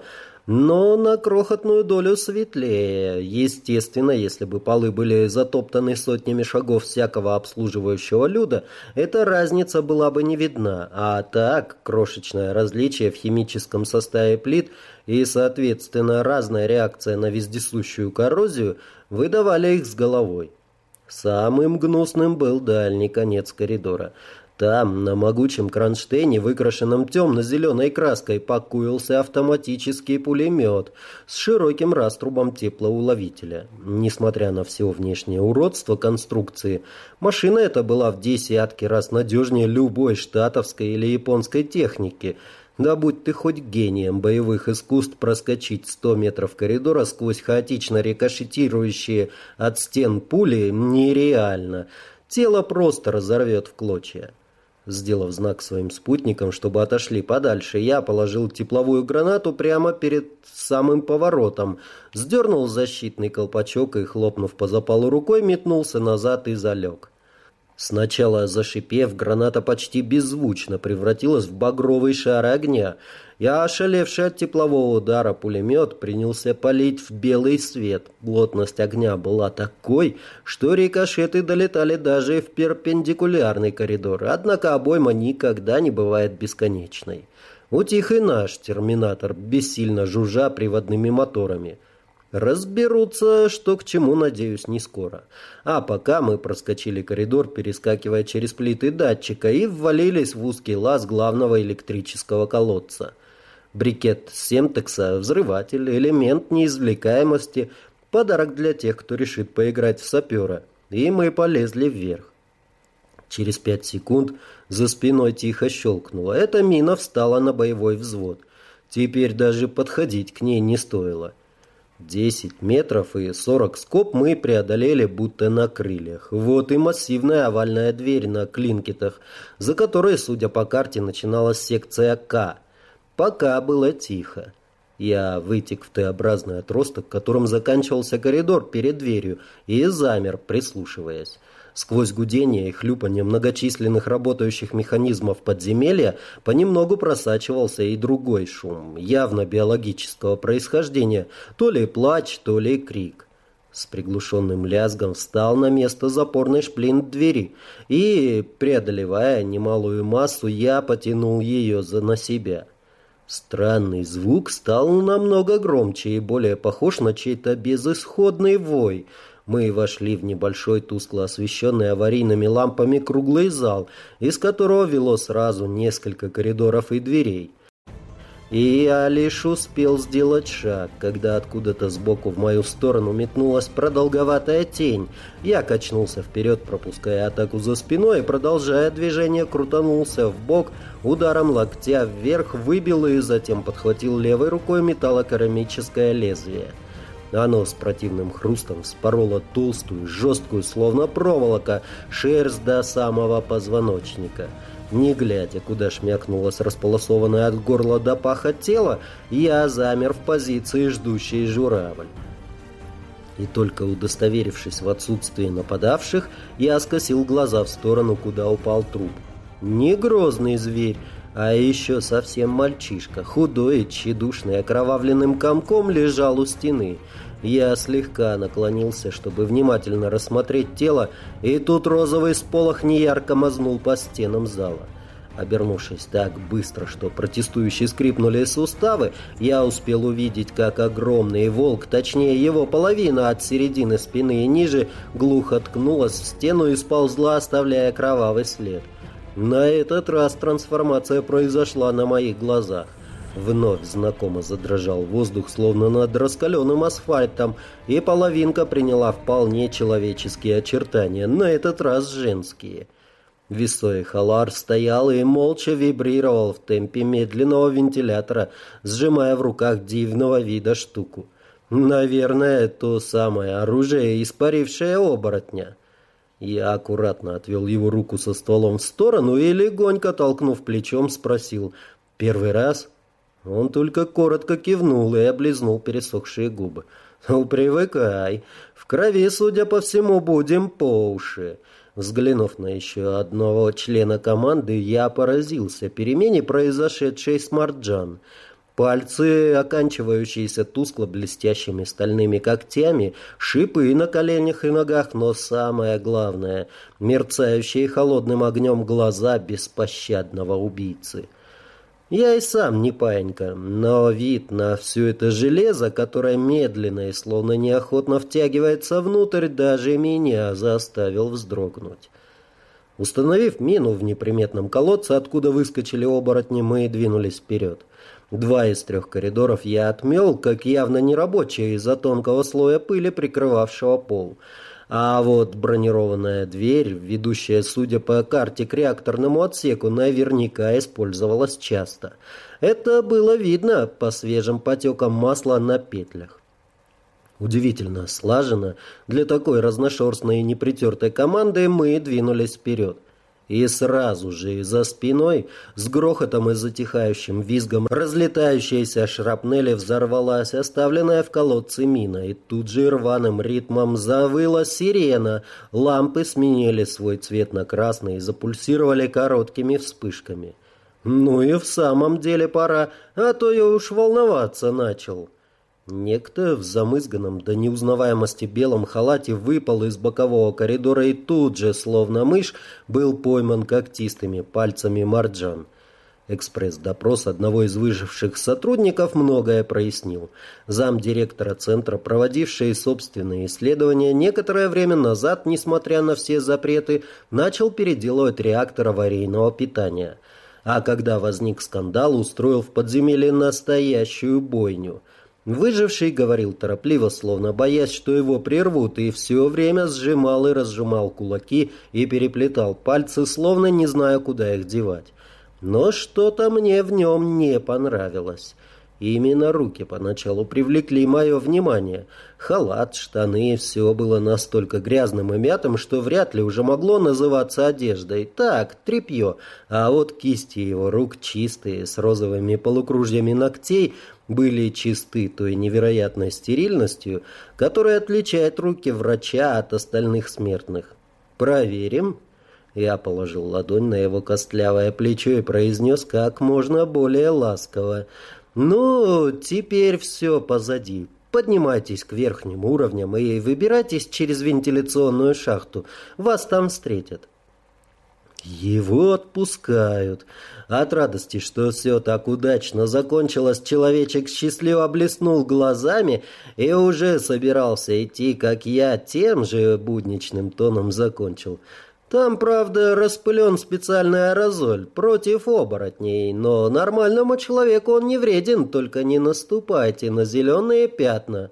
но на крохотную долю светлее. Естественно, если бы полы были затоптаны сотнями шагов всякого обслуживающего люда, эта разница была бы не видна. А так, крошечное различие в химическом составе плит и, соответственно, разная реакция на вездесущую коррозию выдавали их с головой. Самым гнусным был дальний конец коридора. Там, на могучем кронштейне, выкрашенном темно-зеленой краской, покоился автоматический пулемет с широким раструбом теплоуловителя. Несмотря на все внешнее уродство конструкции, машина эта была в десятки раз надежнее любой штатовской или японской техники. Да будь ты хоть гением боевых искусств, проскочить сто метров коридора сквозь хаотично рикошетирующие от стен пули нереально. Тело просто разорвет в клочья. Сделав знак своим спутникам, чтобы отошли подальше, я положил тепловую гранату прямо перед самым поворотом, сдернул защитный колпачок и, хлопнув по запалу рукой, метнулся назад и залег. Сначала зашипев, граната почти беззвучно превратилась в багровый шар огня. Я, ошалевший от теплового удара пулемет, принялся палить в белый свет. Плотность огня была такой, что рикошеты долетали даже в перпендикулярный коридор. Однако обойма никогда не бывает бесконечной. Утих и наш терминатор, бессильно жужжа приводными моторами. Разберутся, что к чему, надеюсь, не скоро. А пока мы проскочили коридор, перескакивая через плиты датчика, и ввалились в узкий лаз главного электрического колодца. Брикет Семтекса, взрыватель, элемент неизвлекаемости, подарок для тех, кто решит поиграть в сапера. И мы полезли вверх. Через пять секунд за спиной тихо щелкнуло. Эта мина встала на боевой взвод. Теперь даже подходить к ней не стоило. Десять метров и сорок скоб мы преодолели будто на крыльях. Вот и массивная овальная дверь на клинкетах, за которой, судя по карте, начиналась секция К. Пока было тихо. Я вытек в Т-образный отросток, которым заканчивался коридор перед дверью, и замер, прислушиваясь. Сквозь гудение и хлюпанье многочисленных работающих механизмов подземелья понемногу просачивался и другой шум, явно биологического происхождения, то ли плач, то ли крик. С приглушенным лязгом встал на место запорный шплинт двери, и, преодолевая немалую массу, я потянул ее за на себя. Странный звук стал намного громче и более похож на чей-то безысходный вой. Мы вошли в небольшой тускло освещенный аварийными лампами круглый зал, из которого вело сразу несколько коридоров и дверей. И я лишь успел сделать шаг, когда откуда-то сбоку в мою сторону метнулась продолговатая тень. Я качнулся вперед, пропуская атаку за спиной, и, продолжая движение, крутанулся вбок, ударом локтя вверх выбил и затем подхватил левой рукой металлокерамическое лезвие. Оно с противным хрустом вспороло толстую, жесткую, словно проволока, шерсть до самого позвоночника. Не глядя, куда шмякнулось располосованное от горла до паха тело, я замер в позиции ждущий журавль. И только удостоверившись в отсутствии нападавших, я скосил глаза в сторону, куда упал труп. Не грозный зверь, а еще совсем мальчишка, худой, тщедушный, окровавленным комком лежал у стены. Я слегка наклонился, чтобы внимательно рассмотреть тело, и тут розовый сполох неярко мазнул по стенам зала. Обернувшись так быстро, что протестующие скрипнули суставы, я успел увидеть, как огромный волк, точнее его половина от середины спины и ниже, глухо ткнулась в стену и сползла, оставляя кровавый след. На этот раз трансформация произошла на моих глазах. Вновь знакомо задрожал воздух, словно над раскаленным асфальтом, и половинка приняла вполне человеческие очертания, на этот раз женские. Висой Халар стоял и молча вибрировал в темпе медленного вентилятора, сжимая в руках дивного вида штуку. Наверное, то самое оружие, испарившее оборотня. Я аккуратно отвел его руку со стволом в сторону и, легонько толкнув плечом, спросил: «Первый раз?» Он только коротко кивнул и облизнул пересохшие губы. «Ну, привыкай. В крови, судя по всему, будем по уши». Взглянув на еще одного члена команды, я поразился перемене, произошедшей с Марджан. Пальцы, оканчивающиеся тускло-блестящими стальными когтями, шипы на коленях и ногах, но самое главное — мерцающие холодным огнем глаза беспощадного убийцы. Я и сам не паинька, но вид на все это железо, которое медленно и словно неохотно втягивается внутрь, даже меня заставил вздрогнуть. Установив мину в неприметном колодце, откуда выскочили оборотни, мы двинулись вперед. Два из трех коридоров я отмел, как явно нерабочие, из-за тонкого слоя пыли, прикрывавшего пол. А вот бронированная дверь, ведущая, судя по карте, к реакторному отсеку, наверняка использовалась часто. Это было видно по свежим потекам масла на петлях. Удивительно слаженно, для такой разношерстной и непритертой команды мы двинулись вперед. И сразу же за спиной, с грохотом и затихающим визгом, разлетающаяся шрапнель взорвалась, оставленная в колодце мина, и тут же рваным ритмом завыла сирена. Лампы сменили свой цвет на красный и запульсировали короткими вспышками. Ну и в самом деле пора, а то я уж волноваться начал. Некто в замызганном до неузнаваемости белом халате выпал из бокового коридора и тут же, словно мышь, был пойман когтистыми пальцами Марджан. Экспресс-допрос одного из выживших сотрудников многое прояснил. Замдиректора центра, проводивший собственные исследования, некоторое время назад, несмотря на все запреты, начал переделывать реактор аварийного питания. А когда возник скандал, устроил в подземелье настоящую бойню. Выживший говорил торопливо, словно боясь, что его прервут, и все время сжимал и разжимал кулаки и переплетал пальцы, словно не зная, куда их девать. Но что-то мне в нем не понравилось. Именно руки поначалу привлекли мое внимание. Халат, штаны, все было настолько грязным и мятым, что вряд ли уже могло называться одеждой. Так, тряпье. А вот кисти его рук чистые, с розовыми полукружьями ногтей, были чисты той невероятной стерильностью, которая отличает руки врача от остальных смертных. «Проверим». Я положил ладонь на его костлявое плечо и произнес как можно более ласково: «Ну, теперь все позади. Поднимайтесь к верхним уровням и выбирайтесь через вентиляционную шахту. Вас там встретят». Его отпускают. От радости, что все так удачно закончилось, человечек счастливо блеснул глазами и уже собирался идти, как я тем же будничным тоном закончил. Там, правда, распылен специальный аэрозоль против оборотней, но нормальному человеку он не вреден, только не наступайте на зеленые пятна.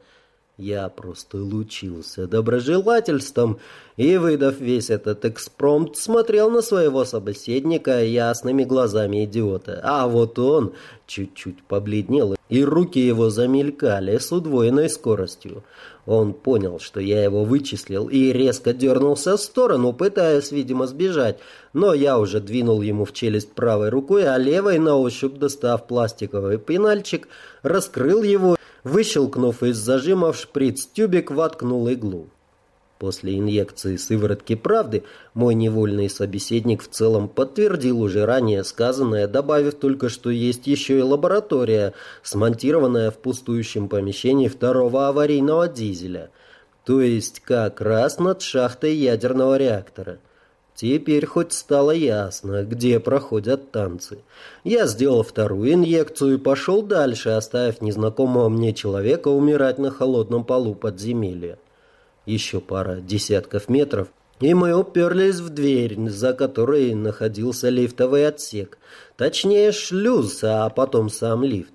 Я просто лучился доброжелательством и, выдав весь этот экспромт, смотрел на своего собеседника ясными глазами идиота. А вот он чуть-чуть побледнел, и руки его замелькали с удвоенной скоростью. Он понял, что я его вычислил, и резко дернулся в сторону, пытаясь, видимо, сбежать. Но я уже двинул ему в челюсть правой рукой, а левой, на ощупь достав пластиковый пенальчик, раскрыл его, выщелкнув из зажима в шприц-тюбик, воткнул иглу. После инъекции сыворотки правды мой невольный собеседник в целом подтвердил уже ранее сказанное, добавив только, что есть еще и лаборатория, смонтированная в пустующем помещении второго аварийного дизеля, то есть как раз над шахтой ядерного реактора. Теперь хоть стало ясно, где проходят танцы. Я сделал вторую инъекцию и пошел дальше, оставив незнакомого мне человека умирать на холодном полу подземелья. Еще пара десятков метров, и мы уперлись в дверь, за которой находился лифтовый отсек. Точнее, шлюз, а потом сам лифт.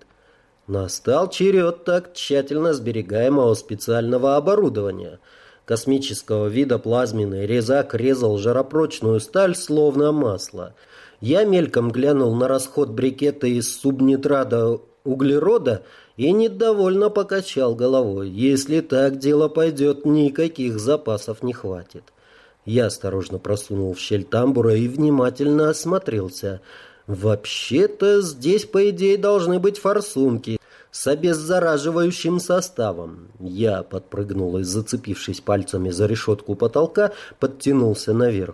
Настал черед так тщательно сберегаемого специального оборудования. Космического вида плазменный резак резал жаропрочную сталь, словно масло. Я мельком глянул на расход брикета из субнитрата углерода и недовольно покачал головой. Если так дело пойдет, никаких запасов не хватит. Я осторожно просунул в щель тамбура и внимательно осмотрелся. Вообще-то здесь, по идее, должны быть форсунки с обеззараживающим составом. Я подпрыгнул и, зацепившись пальцами за решетку потолка, подтянулся наверх.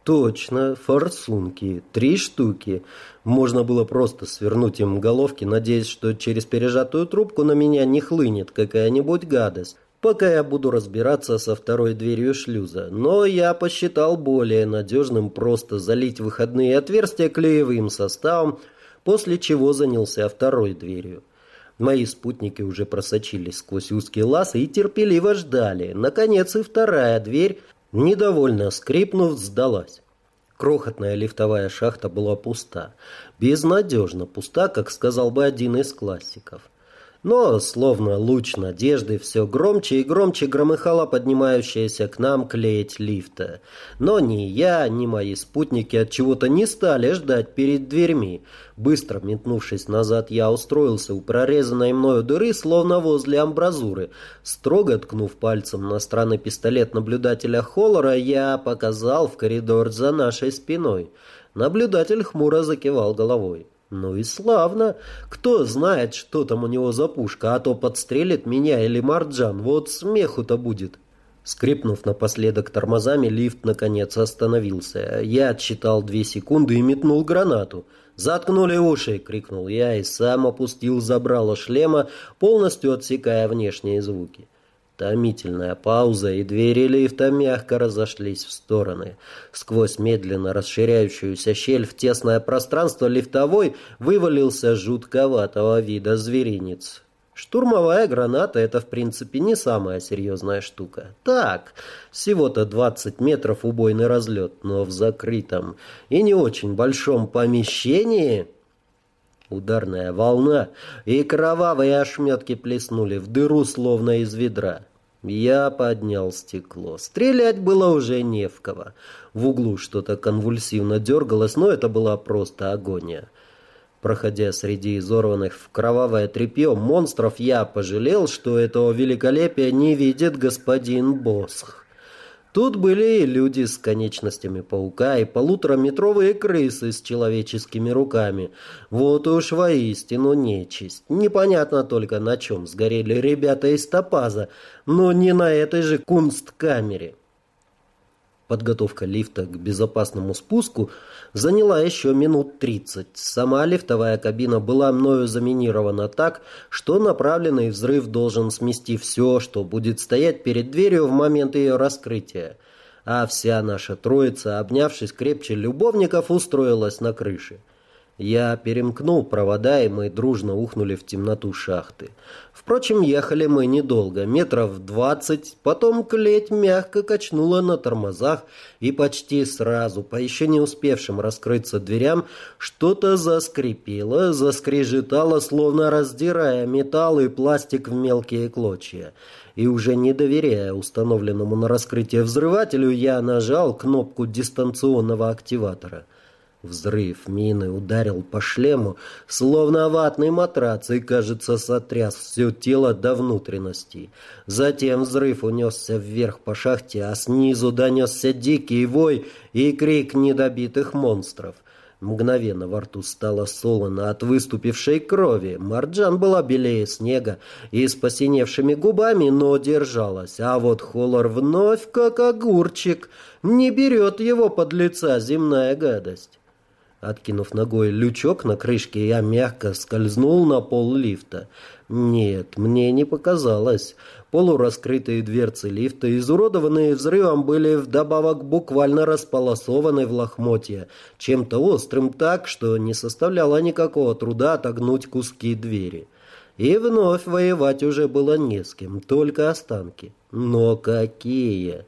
Точно, форсунки. Три штуки. Можно было просто свернуть им головки, надеясь, что через пережатую трубку на меня не хлынет какая-нибудь гадость, пока я буду разбираться со второй дверью шлюза. Но я посчитал более надежным просто залить выходные отверстия клеевым составом, после чего занялся второй дверью. Мои спутники уже просочились сквозь узкий лаз и терпеливо ждали. Наконец и вторая дверь, недовольно скрипнув, сдалась. Крохотная лифтовая шахта была пуста. Безнадежно пуста, как сказал бы один из классиков. Но, словно луч надежды, все громче и громче громыхала поднимающаяся к нам клеть лифта. Но ни я, ни мои спутники от чего-то не стали ждать перед дверьми. Быстро метнувшись назад, я устроился у прорезанной мною дыры, словно возле амбразуры. Строго ткнув пальцем на странный пистолет наблюдателя Холлера, я показал в коридор за нашей спиной. Наблюдатель хмуро закивал головой. Ну и славно. Кто знает, что там у него за пушка, а то подстрелит меня или Марджан. Вот смеху-то будет. Скрипнув напоследок тормозами, лифт наконец остановился. Я отсчитал две секунды и метнул гранату. «Заткнули уши!» — крикнул я и сам опустил забрало шлема, полностью отсекая внешние звуки. Томительная пауза, и двери лифта мягко разошлись в стороны. Сквозь медленно расширяющуюся щель в тесное пространство лифтовой вывалился жутковатого вида зверинец. Штурмовая граната — это, в принципе, не самая серьезная штука. Так, всего-то двадцать метров убойный разлет, но в закрытом и не очень большом помещении... Ударная волна, и кровавые ошметки плеснули в дыру, словно из ведра. Я поднял стекло. Стрелять было уже не в кого. В углу что-то конвульсивно дергалось, но это была просто агония. Проходя среди изорванных в кровавое тряпье монстров, я пожалел, что этого великолепия не видит господин Босх. Тут были и люди с конечностями паука, и полутораметровые крысы с человеческими руками. Вот уж воистину нечисть. Непонятно только, на чем сгорели ребята из Топаза, но не на этой же кунсткамере. Подготовка лифта к безопасному спуску заняла еще минут тридцать. Сама лифтовая кабина была мною заминирована так, что направленный взрыв должен смести все, что будет стоять перед дверью в момент ее раскрытия. А вся наша троица, обнявшись крепче любовников, устроилась на крыше. Я перемкнул провода, и мы дружно ухнули в темноту шахты. Впрочем, ехали мы недолго, метров двадцать, потом клеть мягко качнула на тормозах, и почти сразу, по еще не успевшим раскрыться дверям, что-то заскрипело, заскрежетало, словно раздирая металл и пластик в мелкие клочья. И уже не доверяя установленному на раскрытие взрывателю, я нажал кнопку дистанционного активатора. Взрыв мины ударил по шлему, словно ватный матрац, и, кажется, сотряс все тело до внутренностей. Затем взрыв унесся вверх по шахте, а снизу донесся дикий вой и крик недобитых монстров. Мгновенно во рту стало солоно от выступившей крови. Марджан была белее снега и с посиневшими губами, но держалась. А вот Холлер вновь, как огурчик, не берет его под лица земная гадость. Откинув ногой лючок на крышке, я мягко скользнул на пол лифта. Нет, мне не показалось. Полураскрытые дверцы лифта, изуродованные взрывом, были вдобавок буквально располосованы в лохмотья, чем-то острым так, что не составляло никакого труда отогнуть куски двери. И вновь воевать уже было не с кем, только останки. Но какие!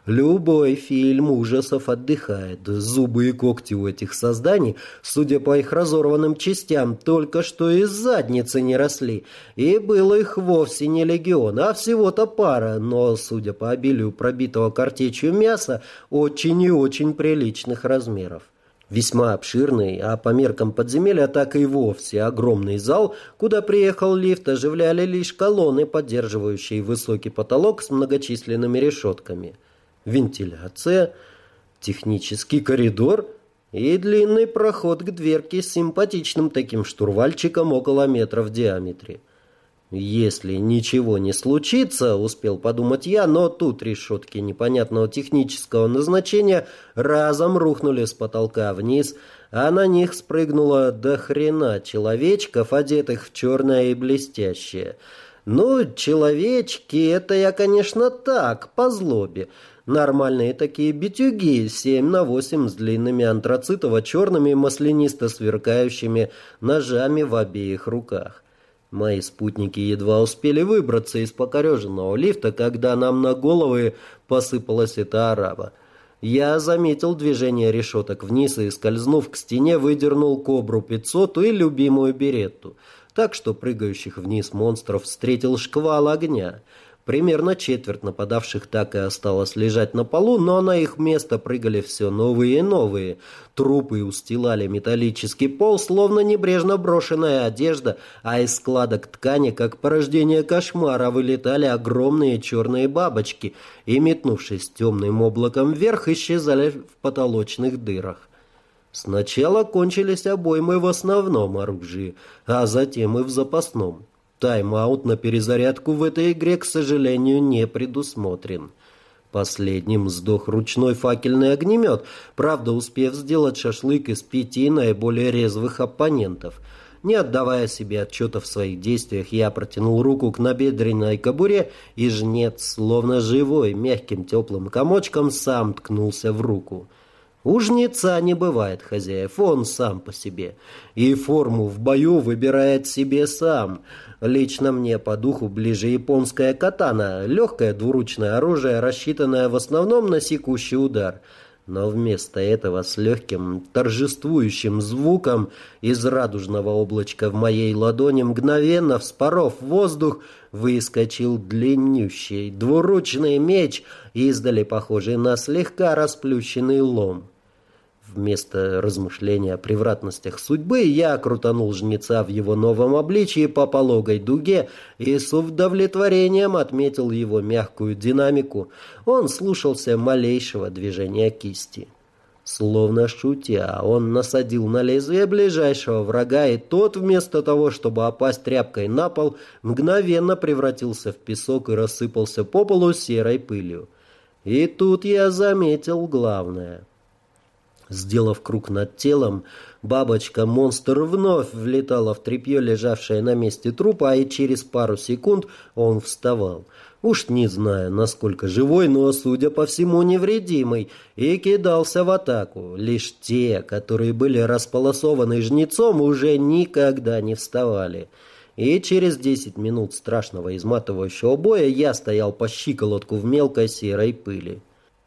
Любой фильм ужасов отдыхает. Зубы и когти у этих созданий, судя по их разорванным частям, только что из задницы не росли. И было их вовсе не легион, а всего-то пара, но, судя по обилию пробитого картечью мяса, очень и очень приличных размеров. Весьма обширный, а по меркам подземелья так и вовсе огромный зал, куда приехал лифт, оживляли лишь колонны, поддерживающие высокий потолок с многочисленными решетками. Вентиляция, технический коридор и длинный проход к дверке с симпатичным таким штурвальчиком около метра в диаметре. Если ничего не случится, успел подумать я, но тут решетки непонятного технического назначения разом рухнули с потолка вниз, а на них спрыгнуло до хрена человечков, одетых в черное и блестящее. Ну, человечки, это я, конечно, так, по злобе. Нормальные такие битюги, семь на восемь с длинными антрацитово-черными маслянисто сверкающими ножами в обеих руках. Мои спутники едва успели выбраться из покореженного лифта, когда нам на головы посыпалась эта арава. Я заметил движение решеток вниз и, скользнув к стене, выдернул Кобру пятьсот и любимую Беретту, так что прыгающих вниз монстров встретил шквал огня. Примерно четверть нападавших так и осталось лежать на полу, но на их место прыгали все новые и новые. Трупы устилали металлический пол, словно небрежно брошенная одежда, а из складок ткани, как порождение кошмара, вылетали огромные черные бабочки и, метнувшись темным облаком вверх, исчезали в потолочных дырах. Сначала кончились обоймы в основном оружии, а затем и в запасном. Тайм-аут на перезарядку в этой игре, к сожалению, не предусмотрен. Последним сдох ручной факельный огнемет, правда, успев сделать шашлык из пяти наиболее резвых оппонентов. Не отдавая себе отчета в своих действиях, я протянул руку к набедренной кобуре, и жнец, словно живой, мягким теплым комочком, сам ткнулся в руку. У жнеца не бывает хозяев, он сам по себе. И форму в бою выбирает себе сам. Лично мне по духу ближе японская катана, легкое двуручное оружие, рассчитанное в основном на секущий удар. Но вместо этого с легким торжествующим звуком из радужного облачка в моей ладони, мгновенно вспоров воздух, выскочил длиннющий двуручный меч, издали похожий на слегка расплющенный лом. Вместо размышления о превратностях судьбы я крутанул жнеца в его новом обличии по пологой дуге и с удовлетворением отметил его мягкую динамику. Он слушался малейшего движения кисти. Словно шутя, он насадил на лезвие ближайшего врага, и тот, вместо того, чтобы опасть тряпкой на пол, мгновенно превратился в песок и рассыпался по полу серой пылью. И тут я заметил главное. Сделав круг над телом, бабочка-монстр вновь влетала в тряпье, лежавшее на месте трупа, и через пару секунд он вставал. Уж не знаю, насколько живой, но, судя по всему, невредимый, и кидался в атаку. Лишь те, которые были располосованы жнецом, уже никогда не вставали. И через десять минут страшного изматывающего боя я стоял по щиколотку в мелкой серой пыли.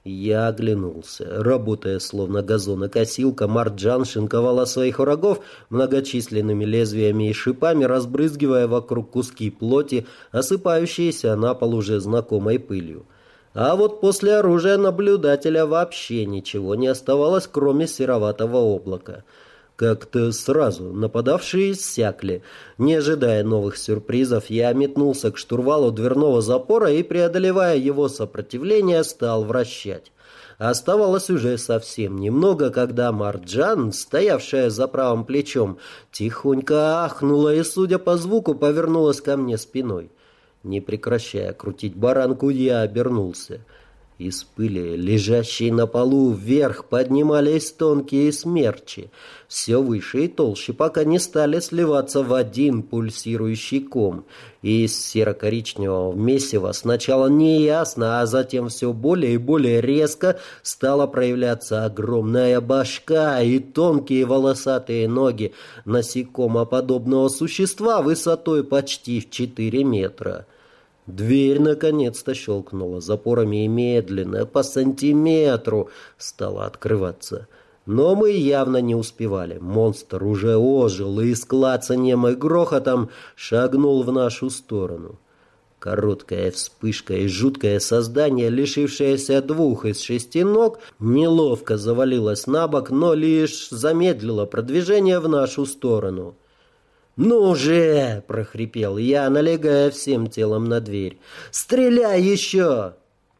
Я оглянулся. Работая словно газонокосилка, Марджан шинковала своих врагов многочисленными лезвиями и шипами, разбрызгивая вокруг куски плоти, осыпающиеся на пол уже знакомой пылью. А вот после оружия наблюдателя вообще ничего не оставалось, кроме сероватого облака. Как-то сразу нападавшие иссякли. Не ожидая новых сюрпризов, я метнулся к штурвалу дверного запора и, преодолевая его сопротивление, стал вращать. Оставалось уже совсем немного, когда Марджан, стоявшая за правым плечом, тихонько ахнула и, судя по звуку, повернулась ко мне спиной. Не прекращая крутить баранку, я обернулся. Из пыли, лежащей на полу, вверх поднимались тонкие смерчи, все выше и толще, пока не стали сливаться в один пульсирующий ком. И из серо-коричневого месива сначала неясно, а затем все более и более резко стала проявляться огромная башка и тонкие волосатые ноги насекомоподобного существа высотой почти в четыре метра. Дверь наконец-то щелкнула запорами и медленно, по сантиметру, стала открываться. Но мы явно не успевали. Монстр уже ожил и с клацаньем и грохотом шагнул в нашу сторону. Короткая вспышка и жуткое создание, лишившееся двух из шести ног, неловко завалилось на бок, но лишь замедлило продвижение в нашу сторону. «Ну же!» — прохрипел я, налегая всем телом на дверь. «Стреляй еще!»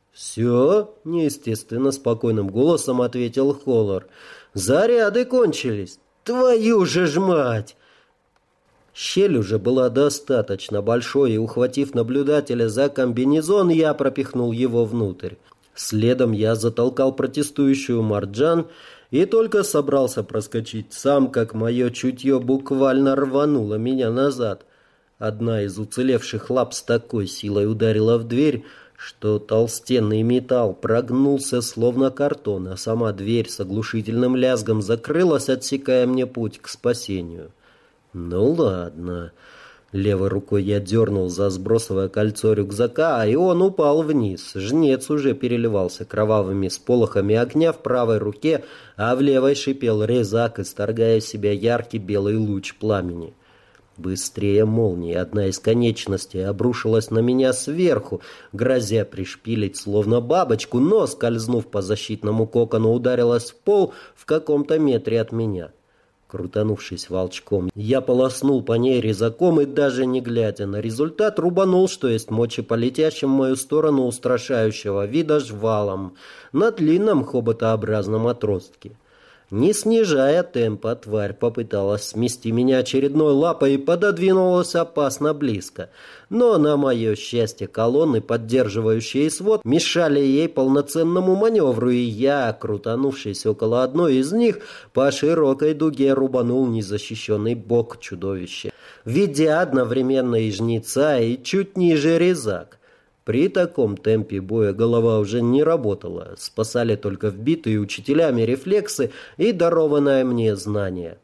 «Все?» — неестественно спокойным голосом ответил Холлар. «Заряды кончились. Твою же ж мать!» Щель уже была достаточно большой, и, ухватив наблюдателя за комбинезон, я пропихнул его внутрь. Следом я затолкал протестующую Марджан и только собрался проскочить сам, как мое чутье буквально рвануло меня назад. Одна из уцелевших лап с такой силой ударила в дверь, что толстенный металл прогнулся словно картон, а сама дверь с оглушительным лязгом закрылась, отсекая мне путь к спасению. Ну ладно. Левой рукой я дернул за сбросовое кольцо рюкзака, и он упал вниз. Жнец уже переливался кровавыми сполохами огня в правой руке, а в левой шипел резак, исторгая в себя яркий белый луч пламени. Быстрее молнии одна из конечностей обрушилась на меня сверху, грозя пришпилить словно бабочку, но, скользнув по защитному кокону, ударилась в пол в каком-то метре от меня. Крутанувшись волчком, я полоснул по ней резаком и, даже не глядя на результат, рубанул, что есть мочи, по летящим в мою сторону устрашающего вида жвалом на длинном хоботообразном отростке. Не снижая темпа, тварь попыталась смести меня очередной лапой и пододвинулась опасно близко. Но, на мое счастье, колонны, поддерживающие свод, мешали ей полноценному маневру, и я, крутанувшись около одной из них, по широкой дуге рубанул незащищенный бок чудовища, ведя одновременно и жнеца, и чуть ниже резак. При таком темпе боя голова уже не работала, спасали только вбитые учителями рефлексы и дарованное мне знание.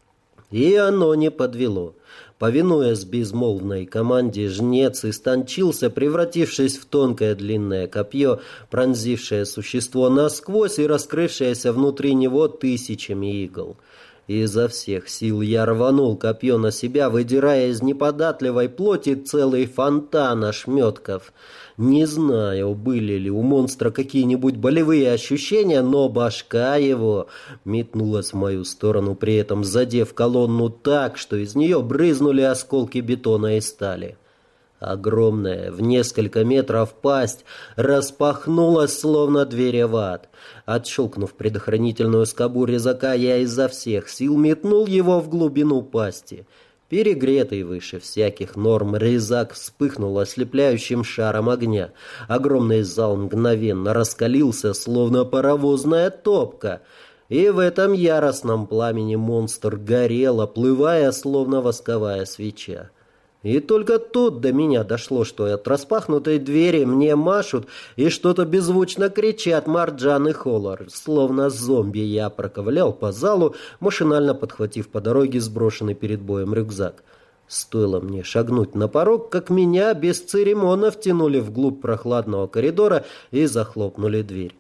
И оно не подвело. Повинуясь безмолвной команде, жнец истончился, превратившись в тонкое длинное копье, пронзившее существо насквозь и раскрывшееся внутри него тысячами игл. Изо всех сил я рванул копье на себя, выдирая из неподатливой плоти целый фонтан ошметков. Не знаю, были ли у монстра какие-нибудь болевые ощущения, но башка его метнулась в мою сторону, при этом задев колонну так, что из нее брызнули осколки бетона и стали. Огромная, в несколько метров пасть распахнулась, словно дверь в ад. Отщелкнув предохранительную скобу резака, я изо всех сил метнул его в глубину пасти. Перегретый выше всяких норм, резак вспыхнул ослепляющим шаром огня. Огромный зал мгновенно раскалился, словно паровозная топка. И в этом яростном пламени монстр горел, оплывая, словно восковая свеча. И только тут до меня дошло, что от распахнутой двери мне машут и что-то беззвучно кричат Марджан и Холлар. Словно зомби я проковылял по залу, машинально подхватив по дороге сброшенный перед боем рюкзак. Стоило мне шагнуть на порог, как меня без церемонно втянули вглубь прохладного коридора и захлопнули дверь.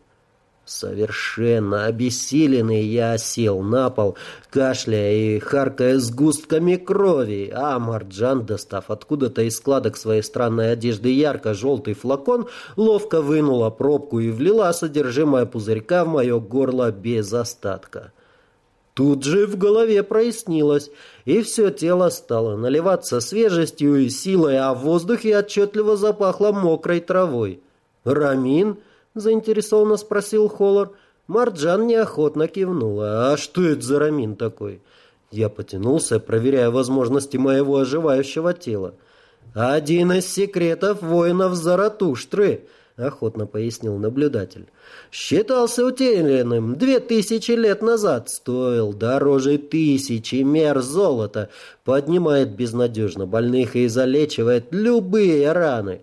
Совершенно обессиленный я осел на пол, кашляя и харкая сгустками крови, а Марджан, достав откуда-то из складок своей странной одежды ярко-желтый флакон, ловко вынула пробку и влила содержимое пузырька в мое горло без остатка. Тут же в голове прояснилось, и все тело стало наливаться свежестью и силой, а в воздухе отчетливо запахло мокрой травой. «Рамин?» — заинтересованно спросил Холлар. Марджан неохотно кивнула. «А что это за рамин такой?» Я потянулся, проверяя возможности моего оживающего тела. «Один из секретов воинов Заратуштры», — охотно пояснил наблюдатель. «Считался утерянным две тысячи лет назад, стоил дороже тысячи мер золота, поднимает безнадежно больных и залечивает любые раны».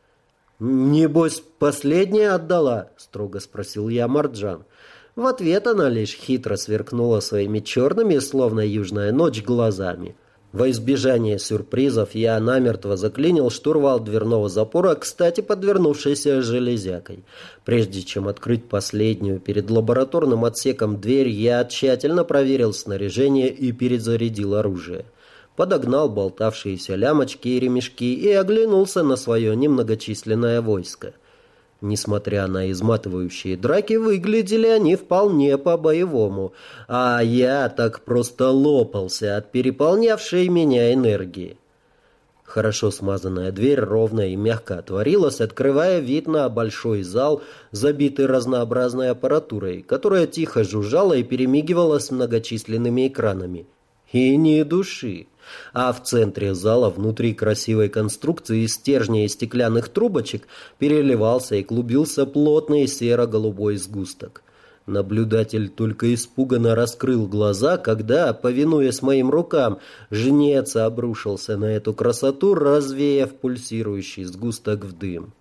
«Небось, последняя отдала?» — строго спросил я Марджан. В ответ она лишь хитро сверкнула своими черными, словно южная ночь, глазами. Во избежание сюрпризов я намертво заклинил штурвал дверного запора, кстати, подвернувшейся железякой. Прежде чем открыть последнюю перед лабораторным отсеком дверь, я тщательно проверил снаряжение и перезарядил оружие. Подогнал болтавшиеся лямочки и ремешки и оглянулся на свое немногочисленное войско. Несмотря на изматывающие драки, выглядели они вполне по-боевому, а я так просто лопался от переполнявшей меня энергии. Хорошо смазанная дверь ровно и мягко отворилась, открывая вид на большой зал, забитый разнообразной аппаратурой, которая тихо жужжала и перемигивала с многочисленными экранами. И ни души. А в центре зала, внутри красивой конструкции из стержня и стеклянных трубочек, переливался и клубился плотный серо-голубой сгусток. Наблюдатель только испуганно раскрыл глаза, когда, повинуясь моим рукам, жнец обрушился на эту красоту, развеяв пульсирующий сгусток в дым.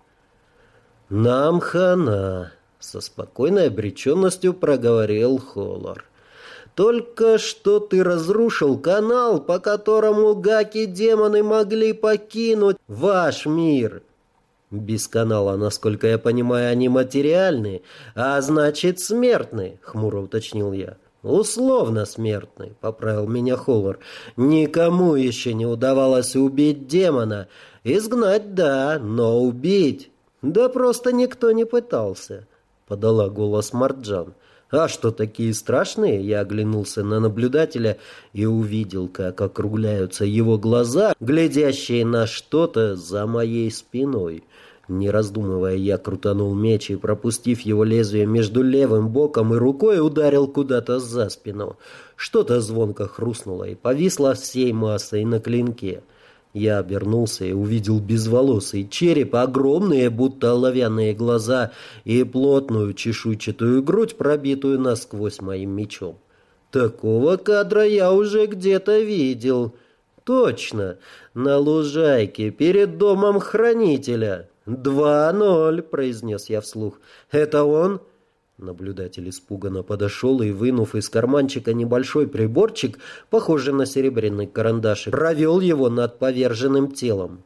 «Нам хана!» — со спокойной обреченностью проговорил Холлар. «Только что ты разрушил канал, по которому гаки-демоны могли покинуть ваш мир. Без канала, насколько я понимаю, они материальны, а значит смертны», — хмуро уточнил я. «Условно смертны», — поправил меня Холлар. «Никому еще не удавалось убить демона. Изгнать — да, но убить... да просто никто не пытался», — подала голос Марджан. «А что, такие страшные?» Я оглянулся на наблюдателя и увидел, как округляются его глаза, глядящие на что-то за моей спиной. Не раздумывая, я крутанул меч и, пропустив его лезвие между левым боком и рукой, ударил куда-то за спину. Что-то звонко хрустнуло и повисло всей массой на клинке. Я обернулся и увидел безволосый череп, огромные, будто оловянные глаза и плотную чешуйчатую грудь, пробитую насквозь моим мечом. Такого кадра я уже где-то видел. Точно, на лужайке перед домом хранителя. «Два ноль», — произнес я вслух. «Это он?» Наблюдатель испуганно подошел и, вынув из карманчика небольшой приборчик, похожий на серебряный карандашик, провел его над поверженным телом.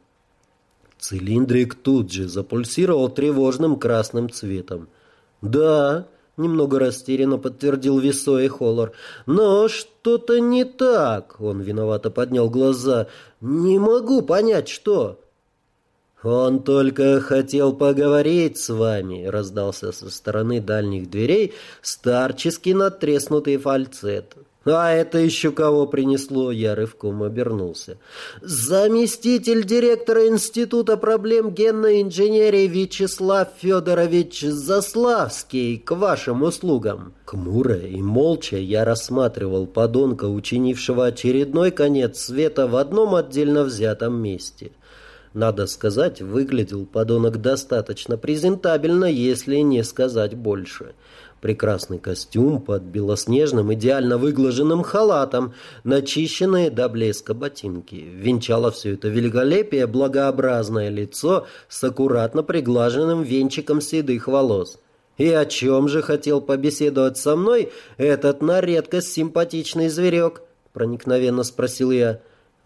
Цилиндрик тут же запульсировал тревожным красным цветом. «Да», — немного растерянно подтвердил Висой Холлар, — «но что-то не так», — он виновато поднял глаза. «Не могу понять, что...» «Он только хотел поговорить с вами», — раздался со стороны дальних дверей старческий надтреснутый фальцет. «А это еще кого принесло?» — я рывком обернулся. «Заместитель директора Института проблем генной инженерии Вячеслав Федорович Заславский, к вашим услугам». Хмуро и молча я рассматривал подонка, учинившего очередной конец света в одном отдельно взятом месте. Надо сказать, выглядел подонок достаточно презентабельно, если не сказать больше. Прекрасный костюм под белоснежным, идеально выглаженным халатом, начищенные до блеска ботинки. Венчало все это великолепие благообразное лицо с аккуратно приглаженным венчиком седых волос. И о чем же хотел побеседовать со мной этот на редкость симпатичный зверек? Проникновенно спросил я.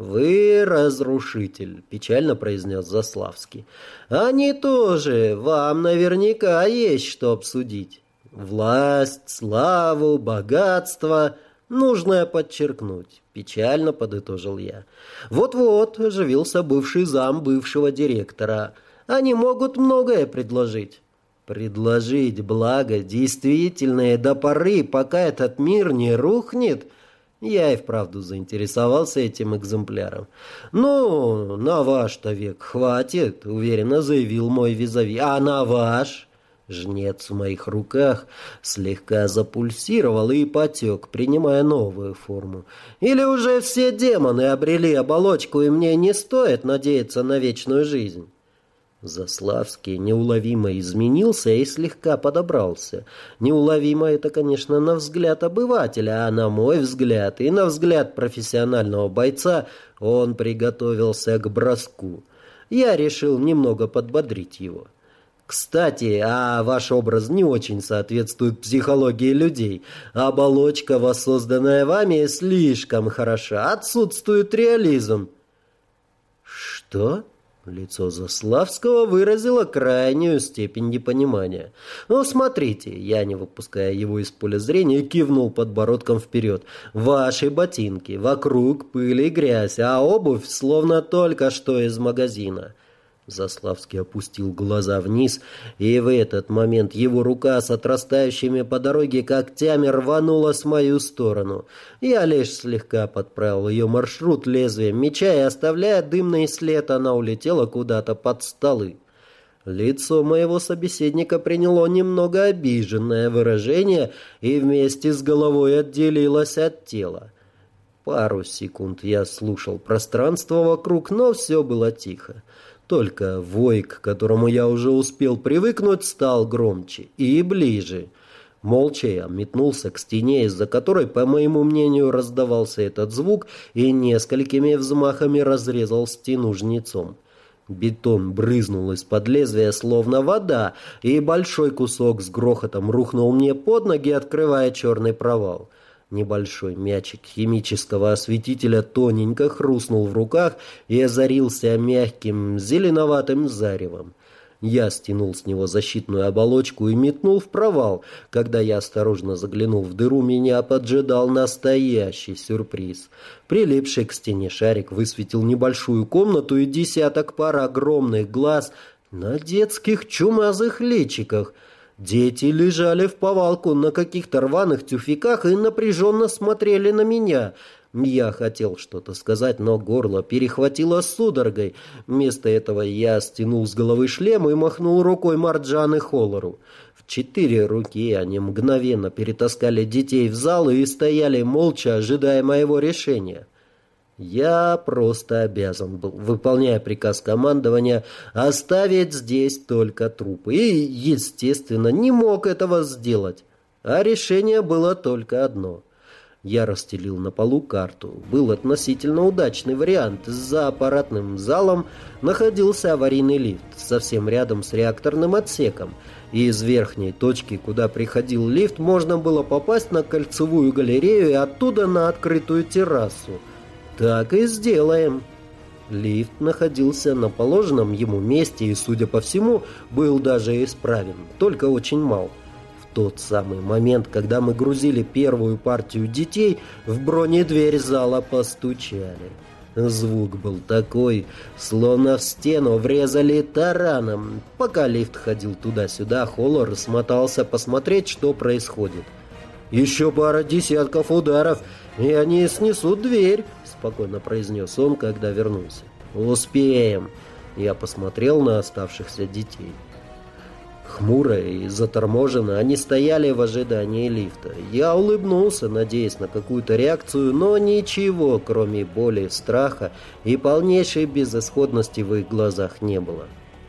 «Вы разрушитель», — печально произнес Заславский. «Они тоже. Вам наверняка есть что обсудить. Власть, славу, богатство. Нужно подчеркнуть», — печально подытожил я. «Вот-вот», — оживился бывший зам бывшего директора. «Они могут многое предложить». «Предложить благо, действительное до поры, пока этот мир не рухнет». Я и вправду заинтересовался этим экземпляром. «Ну, на ваш-то век хватит», — уверенно заявил мой визави. «А на ваш?» Жнец в моих руках слегка запульсировал и потек, принимая новую форму. «Или уже все демоны обрели оболочку, и мне не стоит надеяться на вечную жизнь?» Заславский неуловимо изменился и слегка подобрался. Неуловимо это, конечно, на взгляд обывателя, а на мой взгляд и на взгляд профессионального бойца он приготовился к броску. Я решил немного подбодрить его. «Кстати, а ваш образ не очень соответствует психологии людей. Оболочка, воссозданная вами, слишком хороша. Отсутствует реализм». «Что?» Лицо Заславского выразило крайнюю степень непонимания. «Ну, смотрите», я, не выпуская его из поля зрения, кивнул подбородком вперед. «Ваши ботинки, вокруг пыль и грязь, а обувь словно только что из магазина». Заславский опустил глаза вниз, и в этот момент его рука с отрастающими по дороге когтями рванула с мою сторону. Я лишь слегка подправил ее маршрут лезвием меча, и, оставляя дымный след, она улетела куда-то под столы. Лицо моего собеседника приняло немного обиженное выражение и вместе с головой отделилось от тела. Пару секунд я слушал пространство вокруг, но все было тихо. Только вой, к которому я уже успел привыкнуть, стал громче и ближе. Молча я метнулся к стене, из-за которой, по моему мнению, раздавался этот звук, и несколькими взмахами разрезал стену жнецом. Бетон брызнул из-под лезвия, словно вода, и большой кусок с грохотом рухнул мне под ноги, открывая черный провал. Небольшой мячик химического осветителя тоненько хрустнул в руках и озарился мягким зеленоватым заревом. Я стянул с него защитную оболочку и метнул в провал. Когда я осторожно заглянул в дыру, меня поджидал настоящий сюрприз. Прилипший к стене шарик высветил небольшую комнату и десяток пар огромных глаз на детских чумазых личиках. Дети лежали в повалку на каких-то рваных тюфяках и напряженно смотрели на меня. Я хотел что-то сказать, но горло перехватило судорогой. Вместо этого я стянул с головы шлем и махнул рукой Марджан и Холлору. В четыре руки они мгновенно перетаскали детей в зал и стояли молча, ожидая моего решения. Я просто обязан был, выполняя приказ командования, оставить здесь только трупы. И, естественно, не мог этого сделать. А решение было только одно. Я расстелил на полу карту. Был относительно удачный вариант. За аппаратным залом находился аварийный лифт, совсем рядом с реакторным отсеком. И из верхней точки, куда приходил лифт, можно было попасть на кольцевую галерею и оттуда на открытую террасу. Так и сделаем. Лифт находился на положенном ему месте и, судя по всему, был даже исправен, только очень мал. В тот самый момент, когда мы грузили первую партию детей, в бронедверь зала постучали. Звук был такой, словно в стену врезали тараном. Пока лифт ходил туда-сюда, Холлор смотался посмотреть, что происходит. «Еще пара десятков ударов, и они снесут дверь», — спокойно произнес он, когда вернулся. «Успеем». Я посмотрел на оставшихся детей. Хмуро и заторможенно они стояли в ожидании лифта. Я улыбнулся, надеясь на какую-то реакцию, но ничего, кроме боли, страха и полнейшей безысходности в их глазах не было.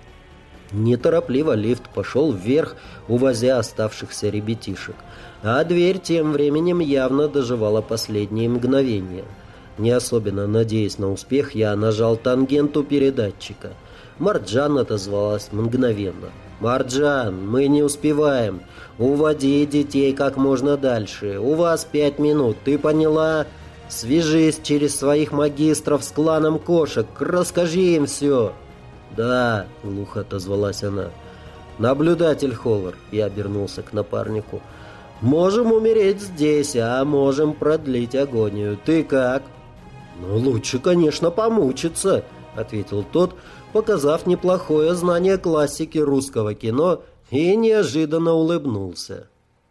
Неторопливо лифт пошел вверх, увозя оставшихся ребятишек, а дверь тем временем явно доживала последние мгновения. Не особенно надеясь на успех, я нажал тангенту передатчика. Марджан отозвалась мгновенно. «Марджан, мы не успеваем. Уводи детей как можно дальше. У вас пять минут, ты поняла? Свяжись через своих магистров с кланом кошек, расскажи им все». «Да», — глухо отозвалась она. «Наблюдатель Холлор», — я обернулся к напарнику. «Можем умереть здесь, а можем продлить агонию. Ты как?» «Ну, лучше, конечно, помучиться», — ответил тот, показав неплохое знание классики русского кино, и неожиданно улыбнулся.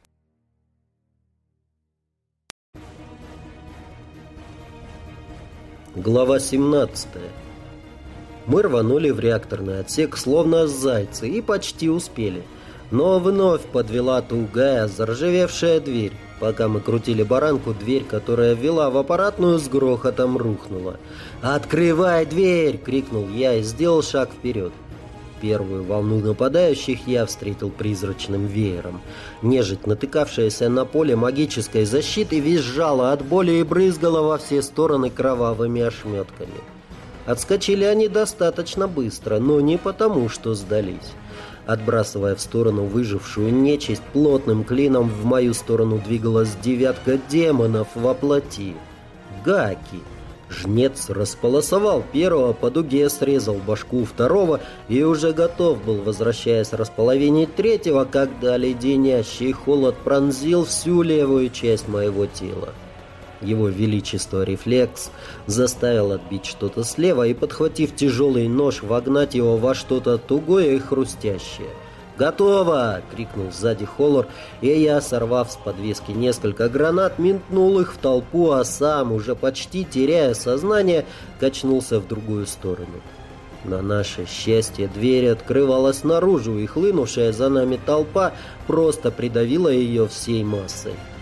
Глава семнадцатая. Мы рванули в реакторный отсек, словно зайцы, и почти успели. Но вновь подвела тугая, заржавевшая дверь. Пока мы крутили баранку, дверь, которая вела в аппаратную, с грохотом рухнула. «Открывай дверь!» — крикнул я и сделал шаг вперед. Первую волну нападающих я встретил призрачным веером. Нежить, натыкавшаяся на поле магической защиты, визжала от боли и брызгала во все стороны кровавыми ошметками. Отскочили они достаточно быстро, но не потому, что сдались. Отбрасывая в сторону выжившую нечисть, плотным клином в мою сторону двигалась девятка демонов во плоти. Гаки. Жнец располосовал первого, по дуге срезал башку второго и уже готов был, возвращаясь располовинить третьего, когда леденящий холод пронзил всю левую часть моего тела. Его величество рефлекс заставил отбить что-то слева и, подхватив тяжелый нож, вогнать его во что-то тугое и хрустящее. «Готово!» — крикнул сзади Холлор, и я, сорвав с подвески несколько гранат, метнул их в толпу, а сам, уже почти теряя сознание, качнулся в другую сторону. На наше счастье дверь открывалась наружу, и хлынувшая за нами толпа просто придавила ее всей массой.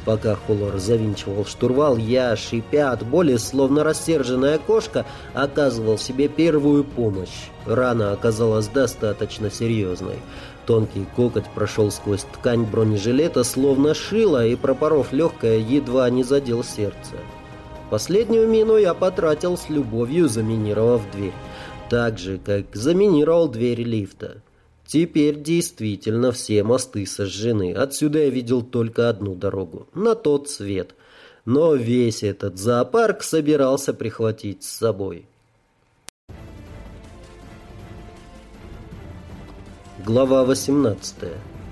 Пока Холлор завинчивал штурвал, я, шипя от боли, словно рассерженная кошка, оказывал себе первую помощь. Рана оказалась достаточно серьезной. Тонкий коготь прошел сквозь ткань бронежилета, словно шило, и, пропоров легкое, едва не задел сердце. Последнюю мину я потратил с любовью, заминировав дверь. Так же, как заминировал дверь лифта. Теперь действительно все мосты сожжены. Отсюда я видел только одну дорогу, на тот свет. Но весь этот зоопарк собирался прихватить с собой. Глава восемнадцатая.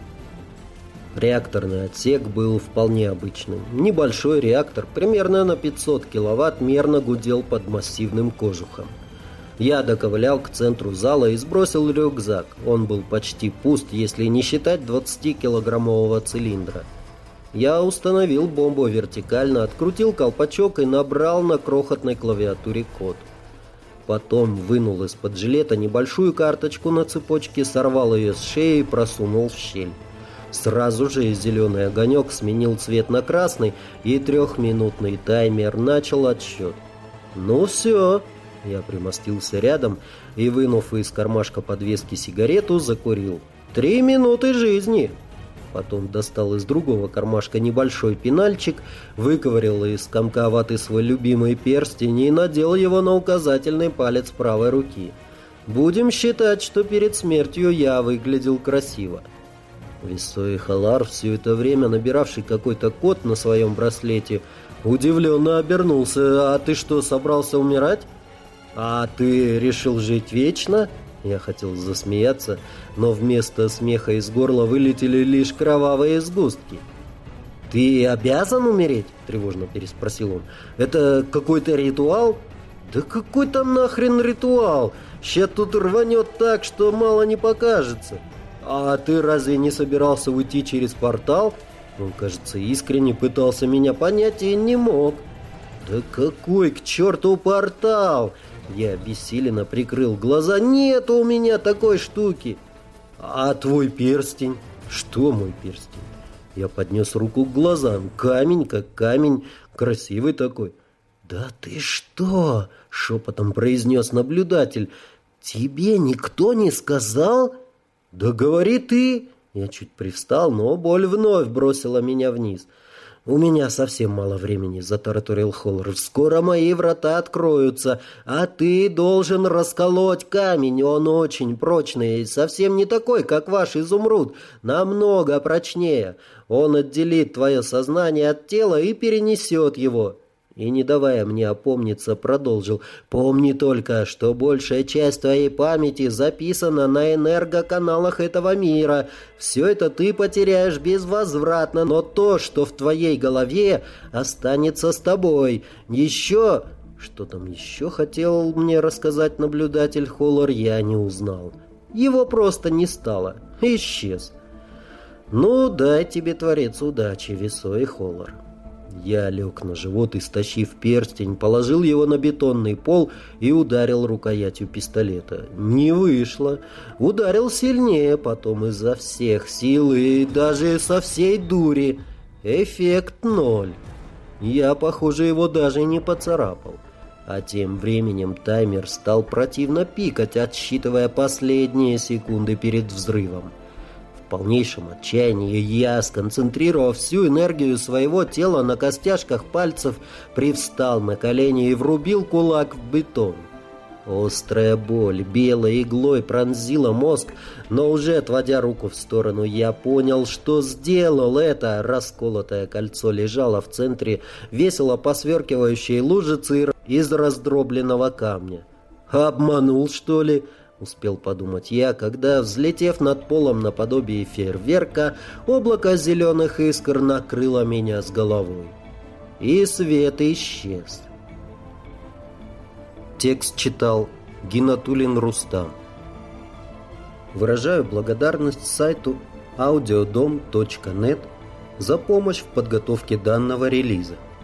Реакторный отсек был вполне обычным. Небольшой реактор, примерно на пятьсот киловатт, мерно гудел под массивным кожухом. Я доковылял к центру зала и сбросил рюкзак. Он был почти пуст, если не считать двадцатикилограммового цилиндра. Я установил бомбу вертикально, открутил колпачок и набрал на крохотной клавиатуре код. Потом вынул из-под жилета небольшую карточку на цепочке, сорвал ее с шеи и просунул в щель. Сразу же зеленый огонек сменил цвет на красный, и трехминутный таймер начал отсчет. «Ну все!» Я примостился рядом и, вынув из кармашка подвески сигарету, закурил. «Три минуты жизни!» Потом достал из другого кармашка небольшой пенальчик, выковырял из комка ваты свой любимый перстень и надел его на указательный палец правой руки. Будем считать, что перед смертью я выглядел красиво. Висой Халар, все это время набиравший какой-то код на своем браслете, удивленно обернулся. «А ты что, собрался умирать? А ты решил жить вечно?» Я хотел засмеяться, но вместо смеха из горла вылетели лишь кровавые сгустки. «Ты обязан умереть?» – тревожно переспросил он. «Это какой-то ритуал?» «Да какой там нахрен ритуал? Ща тут рванет так, что мало не покажется. А ты разве не собирался уйти через портал?» Он, кажется, искренне пытался меня понять и не мог. «Да какой к черту портал?» Я обессиленно прикрыл глаза. «Нет у меня такой штуки!» «А твой перстень?» «Что мой перстень?» Я поднес руку к глазам. Камень как камень, красивый такой. «Да ты что?» — шепотом произнес наблюдатель. «Тебе никто не сказал?» «Да говори ты!» Я чуть привстал, но боль вновь бросила меня вниз. «У меня совсем мало времени», — затараторил Холлор. «Скоро мои врата откроются, а ты должен расколоть камень. Он очень прочный, совсем не такой, как ваш изумруд, намного прочнее. Он отделит твое сознание от тела и перенесет его». И, не давая мне опомниться, продолжил. «Помни только, что большая часть твоей памяти записана на энергоканалах этого мира. Все это ты потеряешь безвозвратно, но то, что в твоей голове, останется с тобой. Еще...» Что там еще хотел мне рассказать наблюдатель Холлор, я не узнал. Его просто не стало. Исчез. «Ну, дай тебе, Творец, удачи, Висой Холлор». Я лег на живот и, стащив перстень, положил его на бетонный пол и ударил рукоятью пистолета. Не вышло. Ударил сильнее, потом изо всех сил и даже со всей дури. Эффект ноль. Я, похоже, его даже не поцарапал. А тем временем таймер стал противно пикать, отсчитывая последние секунды перед взрывом. В полнейшем отчаянии я, сконцентрировав всю энергию своего тела на костяшках пальцев, привстал на колени и врубил кулак в бетон. Острая боль белой иглой пронзила мозг, но уже отводя руку в сторону, я понял, что сделал это. Расколотое кольцо лежало в центре весело посверкивающей лужицы из раздробленного камня. «Обманул, что ли?» — успел подумать я, когда, взлетев над полом наподобие фейерверка, облако зеленых искр накрыло меня с головой. И свет исчез. Текст читал Гинатуллин Рустам. Выражаю благодарность сайту аудиодом точка нет за помощь в подготовке данного релиза.